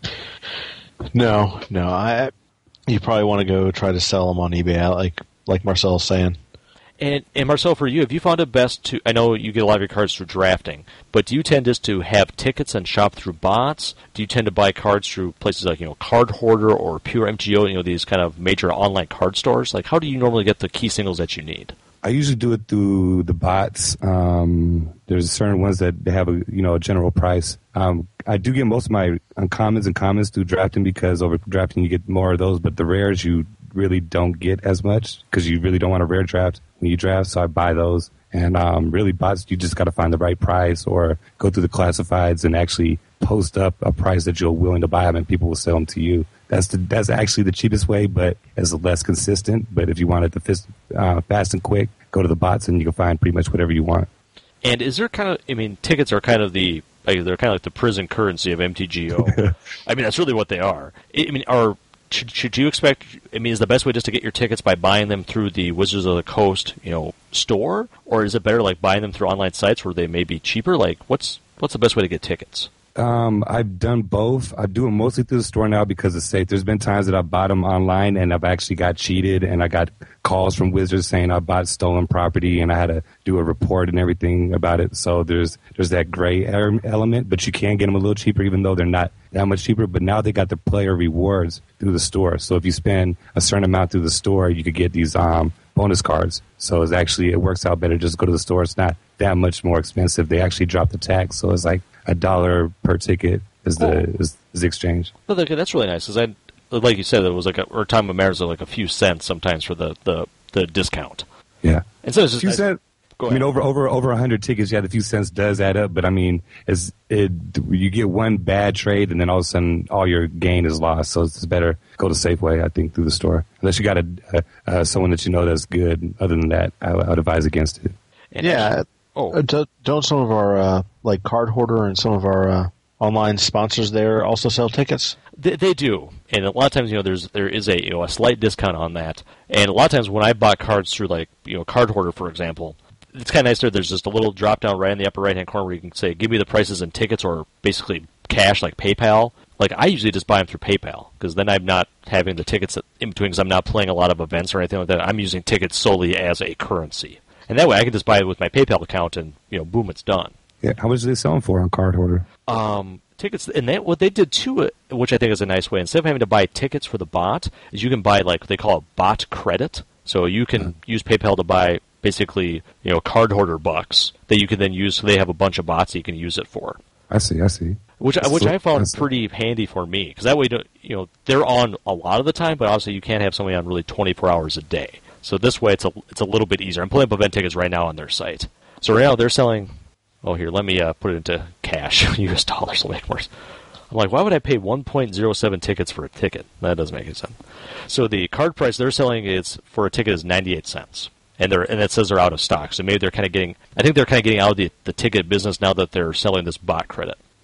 No, no. I. You probably want to go try to sell them on eBay, like like Marcel's saying. And, and Marcel, for you, have you found it best to, I know you get a lot of your cards through drafting, but do you tend just to have tickets and shop through bots? Do you tend to buy cards through places like, you know, Card Hoarder or Pure M T G O, you know, these kind of major online card stores? Like, how do you normally get the key singles that you need? I usually do it through the bots. Um, there's certain ones that they have a you know a general price. Um, I do get most of my uncommons and commons through drafting, because over drafting you get more of those, but the rares you really don't get as much because you really don't want a rare draft when you draft, so I buy those. And um, really, bots, you just got to find the right price or go through the classifieds and actually post up a price that you're willing to buy them, and people will sell them to you. That's the that's actually the cheapest way, but it's less consistent. But if you want it to fist, uh, fast and quick, go to the bots and you can find pretty much whatever you want. And is there kind of, I mean, tickets are kind of the, like, they're kind of like the prison currency of M T G O. I mean, that's really what they are. I mean, are should, should you expect, I mean, is the best way just to get your tickets by buying them through the Wizards of the Coast, you know, store? Or is it better, like, buying them through online sites where they may be cheaper? Like, what's what's the best way to get tickets? Um, I've done both. I do it mostly through the store now because it's safe. There's been times that I bought them online and I've actually got cheated, and I got calls from Wizards saying I bought stolen property and I had to do a report and everything about it. So there's there's that gray element, but you can get them a little cheaper even though they're not that much cheaper. But now they got the player rewards through the store. So if you spend a certain amount through the store, you could get these um, bonus cards. So it's actually, it works out better just go to the store. It's not that much more expensive. They actually dropped the tax, so it's like a dollar per ticket is the oh. is, is the exchange. Well, that's really nice, because I, like you said, it was like a, or time of marriage, like a few cents sometimes for the, the, the discount. Yeah, and so it's just few cents. I mean, over over over a hundred tickets, yeah, the few cents does add up. But I mean, it's it you get one bad trade, and then all of a sudden, all your gain is lost. So it's better go to Safeway, I think, through the store, unless you got a, a uh, someone that you know that's good. Other than that, I, I would advise against it. And yeah. Oh, don't some of our uh, like Card Hoarder and some of our uh, online sponsors there also sell tickets? They, they do, and a lot of times, you know, there's there is a you know a slight discount on that. And a lot of times, when I bought cards through like you know Card Hoarder, for example, it's kind of nice there. There's just a little drop down right in the upper right hand corner where you can say, "Give me the prices in tickets," or basically cash, like PayPal. Like I usually just buy them through PayPal because then I'm not having the tickets in between because I'm not playing a lot of events or anything like that. I'm using tickets solely as a currency. And that way, I can just buy it with my PayPal account, and you know, boom, it's done. Yeah, how much do they sell them for on Card Hoarder? Um, tickets, and that what they did too, which I think is a nice way. Instead of having to buy tickets for the bot, is you can buy like they call it bot credit. So you can mm. use PayPal to buy basically, you know, Card Hoarder bucks that you can then use. So they have a bunch of bots that you can use it for. I see, I see. Which that's which so, I found pretty handy for me because that way, you know, they're on a lot of the time, but obviously you can't have somebody on really twenty-four hours a day. So this way, it's a it's a little bit easier. I'm pulling up event tickets right now on their site. So right now they're selling. Oh, here, let me uh, put it into cash, U S dollars will make more. I'm like, why would I pay one point zero seven tickets for a ticket? That doesn't make any sense. So the card price they're selling is for a ticket is ninety-eight cents, and they're and it says they're out of stock. So maybe they're kind of getting. I think they're kind of getting out of the, the ticket business now that they're selling this bot credit.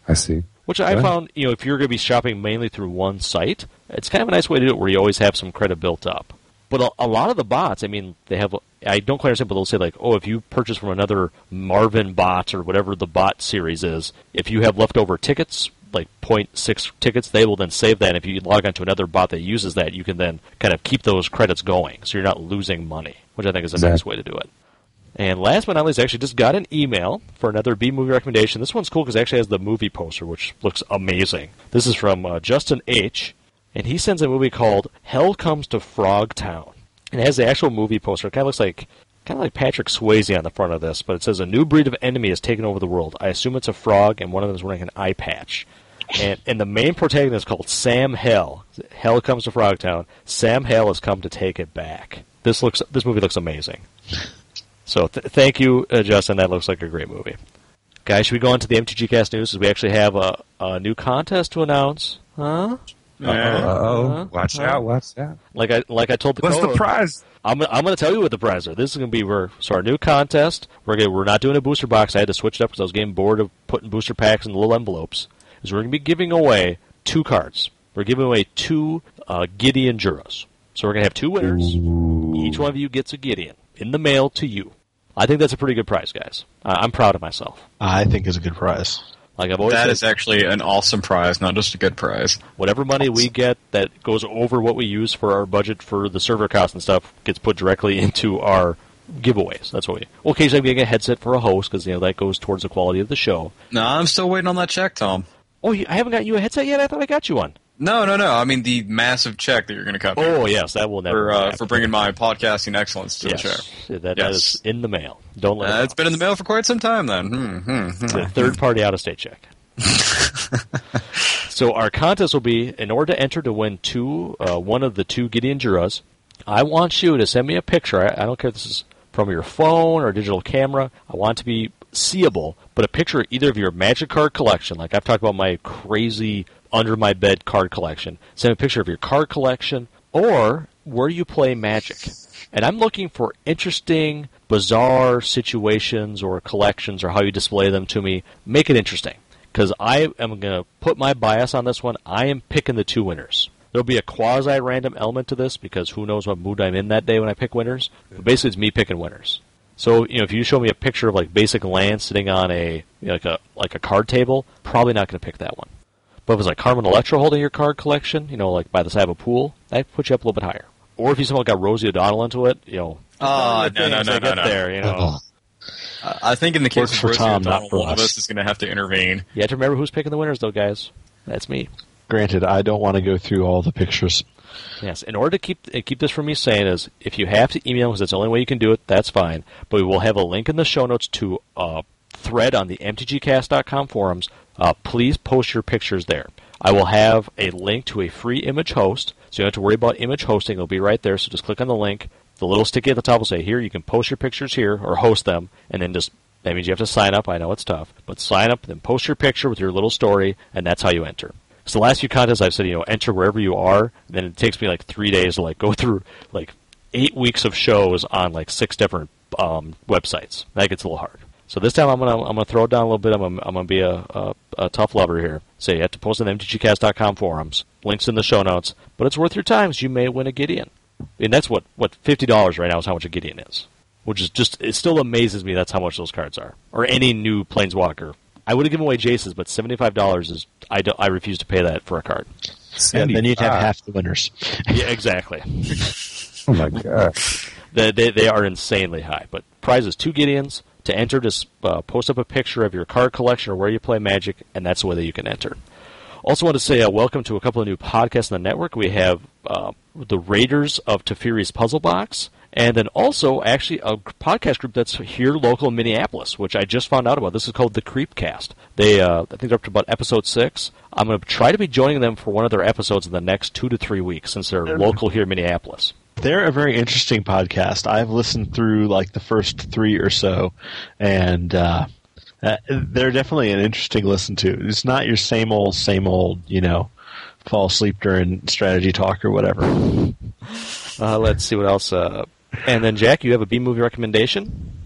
I see. Which I Yeah. found, you know, if you're going to be shopping mainly through one site, it's kind of a nice way to do it where you always have some credit built up. But a, a lot of the bots, I mean, they have, I don't quite understand, but they'll say like, oh, if you purchase from another Marvin bot or whatever the bot series is, if you have leftover tickets, like zero point six tickets, they will then save that. And if you log onto another bot that uses that, you can then kind of keep those credits going, so you're not losing money, which I think is a Exactly. nice way to do it. And last but not least, I actually just got an email for another B-movie recommendation. This one's cool because it actually has the movie poster, which looks amazing. This is from uh, Justin H., and he sends a movie called Hell Comes to Frogtown. And it has the actual movie poster. It kind of looks like kind of like Patrick Swayze on the front of this, but it says a new breed of enemy has taken over the world. I assume it's a frog, and one of them is wearing an eye patch. And, and the main protagonist is called Sam Hell. Hell Comes to Frogtown. Sam Hell has come to take it back. This looks. This movie looks amazing. So th- thank you, uh, Justin. That looks like a great movie. Guys, should we go on to the M T G Cast news? Because we actually have a, a new contest to announce. Huh? Yeah. Uh-oh. Huh? Watch Huh? out, watch out. Like I like I told the What's the co-host, prize? I'm I'm going to tell you what the prize are. This is going to be we're, so our new contest. We're gonna, we're not doing a booster box. I had to switch it up because I was getting bored of putting booster packs in little envelopes. Is we're going to be giving away two cards. We're giving away two uh, Gideon Juros. So we're going to have two winners. Ooh. Each one of you gets a Gideon in the mail to you. I think that's a pretty good prize, guys. Uh, I'm proud of myself. I think is a good prize. Like I've always That said, is actually an awesome prize, not just a good prize. whatever money we get that goes over what we use for our budget for the server costs and stuff gets put directly into our giveaways. That's what we. Well, occasionally I'm getting a headset for a host because you know that goes towards the quality of the show. No, I'm still waiting on that check, Tom. Oh, you, I haven't got you a headset yet. I thought I got you one. No, no, no. I mean the massive check that you're going to cut me Oh yes, that will never for uh, happen. for bringing my podcasting excellence to yes. the show. Yeah, That, that Yes. is in the mail. Don't let Uh, it it's been in the mail for quite some time then. Hmm, hmm, hmm. It's a third-party out-of-state check. So our contest will be, in order to enter to win two, uh, one of the two Gideon Juras, I want you to send me a picture. I, I don't care if this is from your phone or digital camera. I want it to be seeable, but a picture of either of your Magic card collection, like I've talked about my crazy under-my-bed card collection. Send a picture of your card collection or where you play Magic. And I'm looking for interesting, bizarre situations or collections or how you display them to me. Make it interesting. Because I am going to put my bias on this one. I am picking the two winners. There'll be a quasi-random element to this because who knows what mood I'm in that day when I pick winners. But basically, it's me picking winners. So, you know, if you show me a picture of like basic land sitting on a you know, like a like a card table, probably not going to pick that one. But if it's like Carmen Electra holding your card collection, you know, like by the side of a pool, that puts you up a little bit higher. Or if you somehow got Rosie O'Donnell into it, you know, Oh, the no, no, things no, that no, get no. there, you know. Oh. I I think in the case Works of for Rosie Tom, not O'Donnell, for one of us. us is going to have to intervene. You have to remember who's picking the winners, though, guys. That's me. Granted, I don't want to go through all the pictures. Yes, in order to keep uh, keep this from me saying is, if you have to email because that's the only way you can do it, that's fine. But we will have a link in the show notes to a thread on the M T G cast dot com forums. Uh, please post your pictures there. I will have a link to a free image host, so you don't have to worry about image hosting. It'll be right there, so just click on the link. The little sticky at the top will say, here, you can post your pictures here, or host them, and then just, that means you have to sign up. I know it's tough, but sign up, then post your picture with your little story, and that's how you enter. So the last few contests I've said, you know, enter wherever you are, then it takes me like three days to like go through like eight weeks of shows on like six different um, websites. That gets a little hard. So this time I'm gonna I'm gonna throw it down a little bit. I'm gonna, I'm gonna be a, a, a tough lover here. So you have to post on the M T G cast dot com forums. Links in the show notes. But it's worth your time. So you may win a Gideon. And that's what what fifty dollars right now is how much a Gideon is. Which is just, it still amazes me that's how much those cards are. Or any new Planeswalker. I would have given away Jace's, but seventy-five dollars is, I, do, I refuse to pay that for a card. And then you'd have seventy-five. half the winners. Yeah, exactly. Oh my god. they, they, they are insanely high. But prize is two Gideons. To enter, just uh, post up a picture of your card collection or where you play Magic, and that's the way that you can enter. Also want to say uh, welcome to a couple of new podcasts on the network. We have uh, the Raiders of Teferi's Puzzle Box, and then also actually a podcast group that's here local in Minneapolis, which I just found out about. This is called the Creepcast. They, uh, I think they're up to about episode six. I'm going to try to be joining them for one of their episodes in the next two to three weeks, since they're local here in Minneapolis. They're a very interesting podcast. I've listened through like the first three or so, and uh, uh, they're definitely an interesting listen to. It's not your same old, same old, you know, fall asleep during strategy talk or whatever. Uh, let's see what else. Uh, and then, Jack, you have a B-movie recommendation?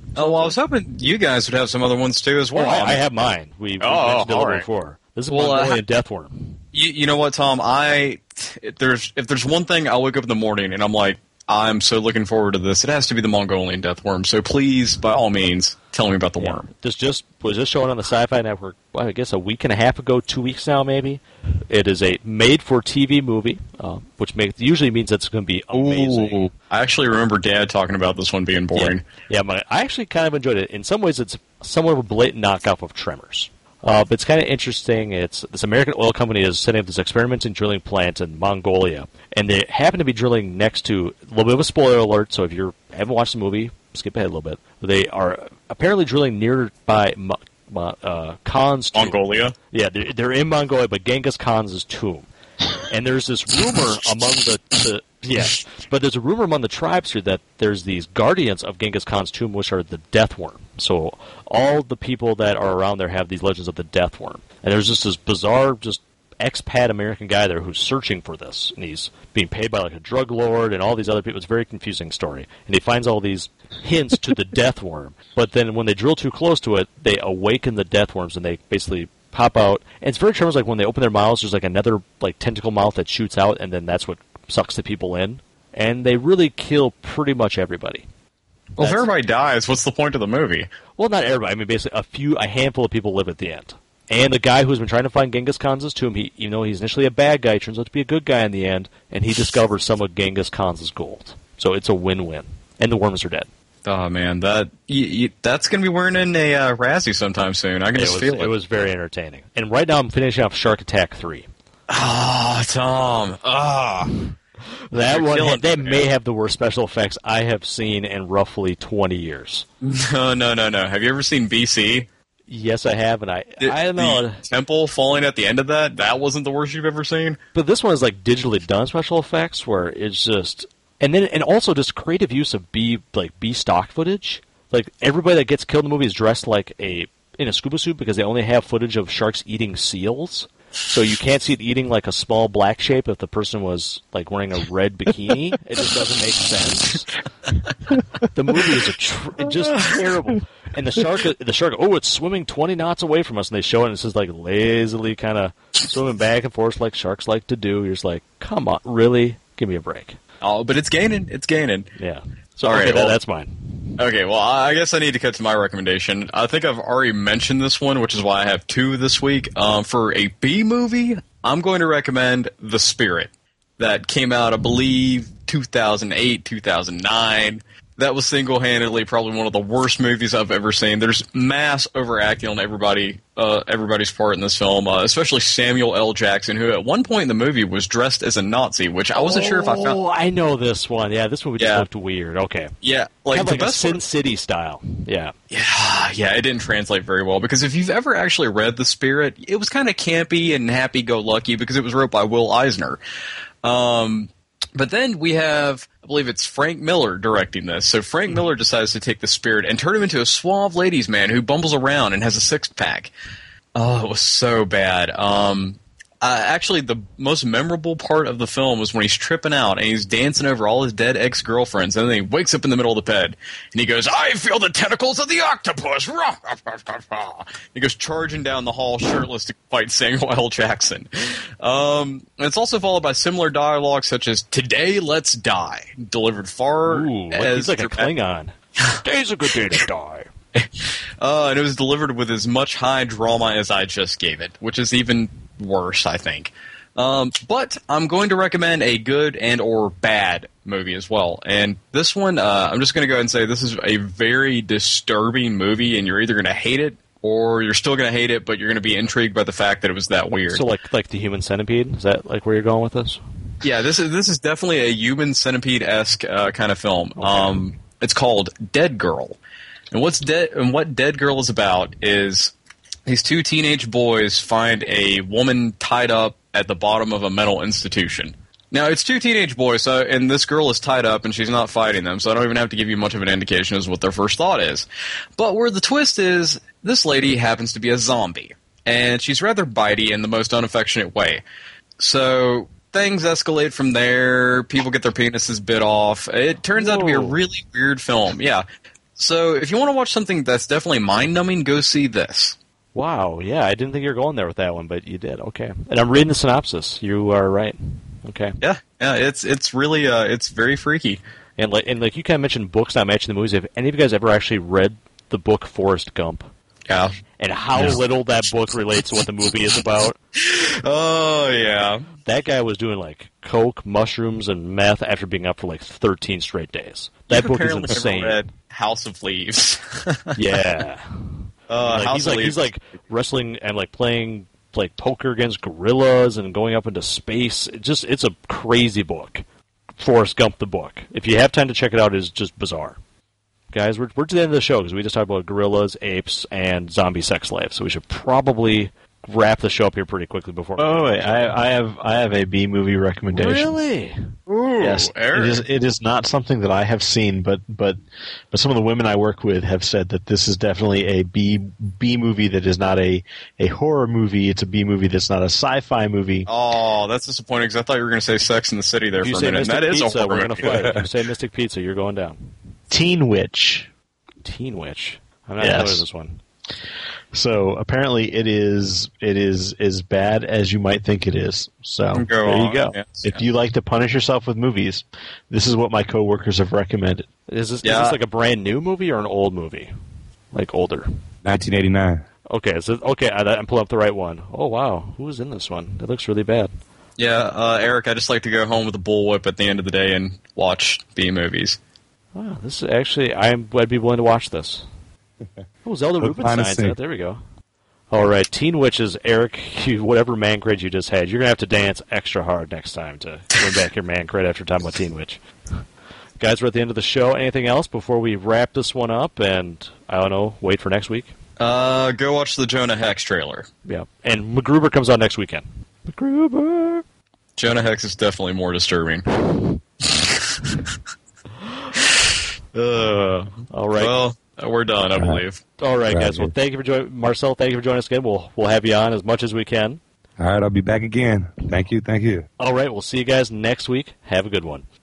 Oh, well, I was hoping you guys would have some other ones too as well. Well, I, I have mine. We, we Oh, mentioned it a little all right. before. This is Well, uh, Mongolian Deathworm. You, you know what, Tom? I if there's if there's one thing I wake up in the morning and I'm like, I'm so looking forward to this. It has to be the Mongolian Deathworm. So please, by all means, tell me about the Yeah. worm. This just was just showing on the Sci-Fi Network. Well, I guess a week and a half ago, two weeks now, maybe. It is a made-for-T V movie, uh, which make, usually means it's going to be amazing. Ooh. I actually remember Dad talking about this one being boring. Yeah, yeah my, I actually kind of enjoyed it. In some ways, it's somewhat of a blatant knockoff of Tremors. Uh, but it's kind of interesting. It's this American oil company is setting up this experimenting drilling plant in Mongolia, and they happen to be drilling next to a little bit of a spoiler alert. So if you haven't watched the movie, skip ahead a little bit. They are apparently drilling nearby Mo- Mo- uh, Khan's tomb. Mongolia? Yeah, they're, they're in Mongolia, but Genghis Khan's tomb. And there's this rumor among the, the yeah, but there's a rumor among the tribes here that there's these guardians of Genghis Khan's tomb, which are the Death Worm. So all the people that are around there have these legends of the Death Worm. And there's just this bizarre, just expat American guy there who's searching for this, and he's being paid by like a drug lord and all these other people. It's a very confusing story, and he finds all these hints to the Death Worm. But then when they drill too close to it, they awaken the Death Worms, and they basically pop out. And it's very tremendous. Like when they open their mouths, there's like another like tentacle mouth that shoots out, and then that's what sucks the people in. And they really kill pretty much everybody. Well, if That's- everybody dies, what's the point of the movie? Well, not everybody. I mean, basically, a few, a handful of people live at the end. And the guy who's been trying to find Genghis Khan's tomb, he, you know, he's initially a bad guy, he turns out to be a good guy in the end, and he discovers some of Genghis Khan's gold. So it's a win-win. And the worms are dead. Oh man, that you, you, that's gonna be wearing in a uh, Razzie sometime soon. I can It just was, feel it. it was very entertaining. And right now I'm finishing off Shark Attack three. Ah, Tom. Ah. That You're one, killing that me, may man. have the worst special effects I have seen in roughly twenty years. No, no, no, no. Have you ever seen B C? Yes, I have, and I, The- I don't know. The temple falling at the end of that, that wasn't the worst you've ever seen? But this one is like digitally done special effects, where it's just, and then and also just creative use of B like B stock footage. Like everybody that gets killed in the movie is dressed like a in a scuba suit because they only have footage of sharks eating seals. So you can't see it eating like a small black shape if the person was like wearing a red bikini. It just doesn't make sense. The movie is a tr- it's just terrible. And the shark, the shark, oh, it's swimming twenty knots away from us, and they show it, and it's just like lazily kind of swimming back and forth like sharks like to do. You're just like, come on, really? Give me a break. Oh, but it's gaining. It's gaining. Yeah. So All okay, right, that, well- that's mine. Okay, well, I guess I need to cut to my recommendation. I think I've already mentioned this one, which is why I have two this week. Um, for a B movie, I'm going to recommend The Spirit. That came out, I believe, two thousand eight, two thousand nine. That was single-handedly probably one of the worst movies I've ever seen. There's mass overacting on everybody, uh, everybody's part in this film, uh, especially Samuel L. Jackson, who at one point in the movie was dressed as a Nazi, which I wasn't sure if I found. Oh, I know this one. Yeah, this one just Yeah. looked weird. Okay. Yeah, like Kind of the like a best Sin part- City style. Yeah. Yeah, yeah, it didn't translate very well because if you've ever actually read The Spirit, it was kind of campy and happy-go-lucky because it was wrote by Will Eisner. Um, but then we have, I believe it's Frank Miller directing this. So Frank Miller decides to take The Spirit and turn him into a suave ladies' man who bumbles around and has a six-pack. Oh, it was so bad. Um, uh, actually, the most memorable part of the film was when he's tripping out and he's dancing over all his dead ex-girlfriends, and then he wakes up in the middle of the bed, and he goes, "I feel the tentacles of the octopus!" He goes charging down the hall shirtless to fight Samuel L. Jackson. Um, and it's also followed by similar dialogue such as, "Today, let's die," delivered far Ooh, what, as he's like a dramatic- Klingon. Today's a good day to die. Uh, and it was delivered with as much high drama as I just gave it, which is even worse, I think. Um, but I'm going to recommend a good and or bad movie as well. And this one, uh, I'm just going to go ahead and say this is a very disturbing movie, and you're either going to hate it or you're still going to hate it, but you're going to be intrigued by the fact that it was that weird. So like like the Human Centipede? Is that like where you're going with this? Yeah, this is this is definitely a Human Centipede-esque uh, kind of film. Um, it's called Dead Girl. And what's dead and what Dead Girl is about is these two teenage boys find a woman tied up at the bottom of a mental institution. Now, it's two teenage boys, so, and this girl is tied up, and she's not fighting them, so I don't even have to give you much of an indication as what their first thought is. But where the twist is, this lady happens to be a zombie, and she's rather bitey in the most unaffectionate way. So things escalate from there, people get their penises bit off. It turns out to be a Whoa. really weird film, yeah. So if you want to watch something that's definitely mind-numbing, go see this. Wow, yeah, I didn't think you were going there with that one, but you did. Okay, and I'm reading the synopsis. You are right. Okay. Yeah, yeah, it's it's really uh, it's very freaky. And like and like you kind of mentioned books not matching the movies. Have any of you guys ever actually read the book Forrest Gump? Yeah. And how Yeah. little that book relates to what the movie is about? Oh yeah. That guy was doing like coke, mushrooms, and meth after being up for like thirteen straight days. That You've book is apparently never insane. read House of Leaves. Yeah. Uh, Like, House he's of like Leaves. he's like wrestling and like playing like poker against gorillas and going up into space. It just it's a crazy book. Forrest Gump the book. If you have time to check it out, it is just bizarre. Guys, we're we're to the end of the show because we just talked about gorillas, apes, and zombie sex slaves. So we should probably wrap the show up here pretty quickly before. Oh wait, I, I have I have a B movie recommendation. Really? Ooh, Yes, Eric. it is. It is not something that I have seen, but but but some of the women I work with have said that this is definitely a B B movie that is not a a horror movie. It's a B movie that's not a sci-fi movie. Oh, that's disappointing because I thought you were going to say Sex in the City there If you for a say minute. Mystic And that is Pizza, a horror we're gonna movie. fight. If you say Mystic Pizza, you're going down. Teen Witch. Teen Witch. I'm not Yes. familiar with this one. So apparently it is it is as bad as you might think it is. So Go there you on, go. yes, if yeah. you like to punish yourself with movies, this is what my coworkers have recommended. Is this, Yeah. is this like a brand new movie or an old movie? Like older? nineteen eighty-nine. Okay, so okay, I, I'm pulling up the right one. Oh wow, who's in this one? It looks really bad. Yeah, uh, Eric, I just like to go home with a bullwhip at the end of the day and watch B movies. Wow, this is actually I'm, I'd be willing to watch this. Oh, Zelda Look Rubinstein's in promising. it. There we go. All right, Teen Witches, Eric. You, whatever man cred you just had, you're gonna have to dance extra hard next time to win back your man cred after talking about Teen Witch. Guys, we're at the end of the show. Anything else before we wrap this one up? And I don't know. Wait for next week. Uh, go watch the Jonah Hex trailer. Yeah, and MacGruber comes out next weekend. MacGruber. Jonah Hex is definitely more disturbing. Uh, all right. Well, we're done, I Uh-huh. believe. All right, Right, guys. Well, good. thank you for joining, Marcel. Thank you for joining us again. We'll we'll have you on as much as we can. All right, I'll be back again. Thank you, thank you. All right, we'll see you guys next week. Have a good one.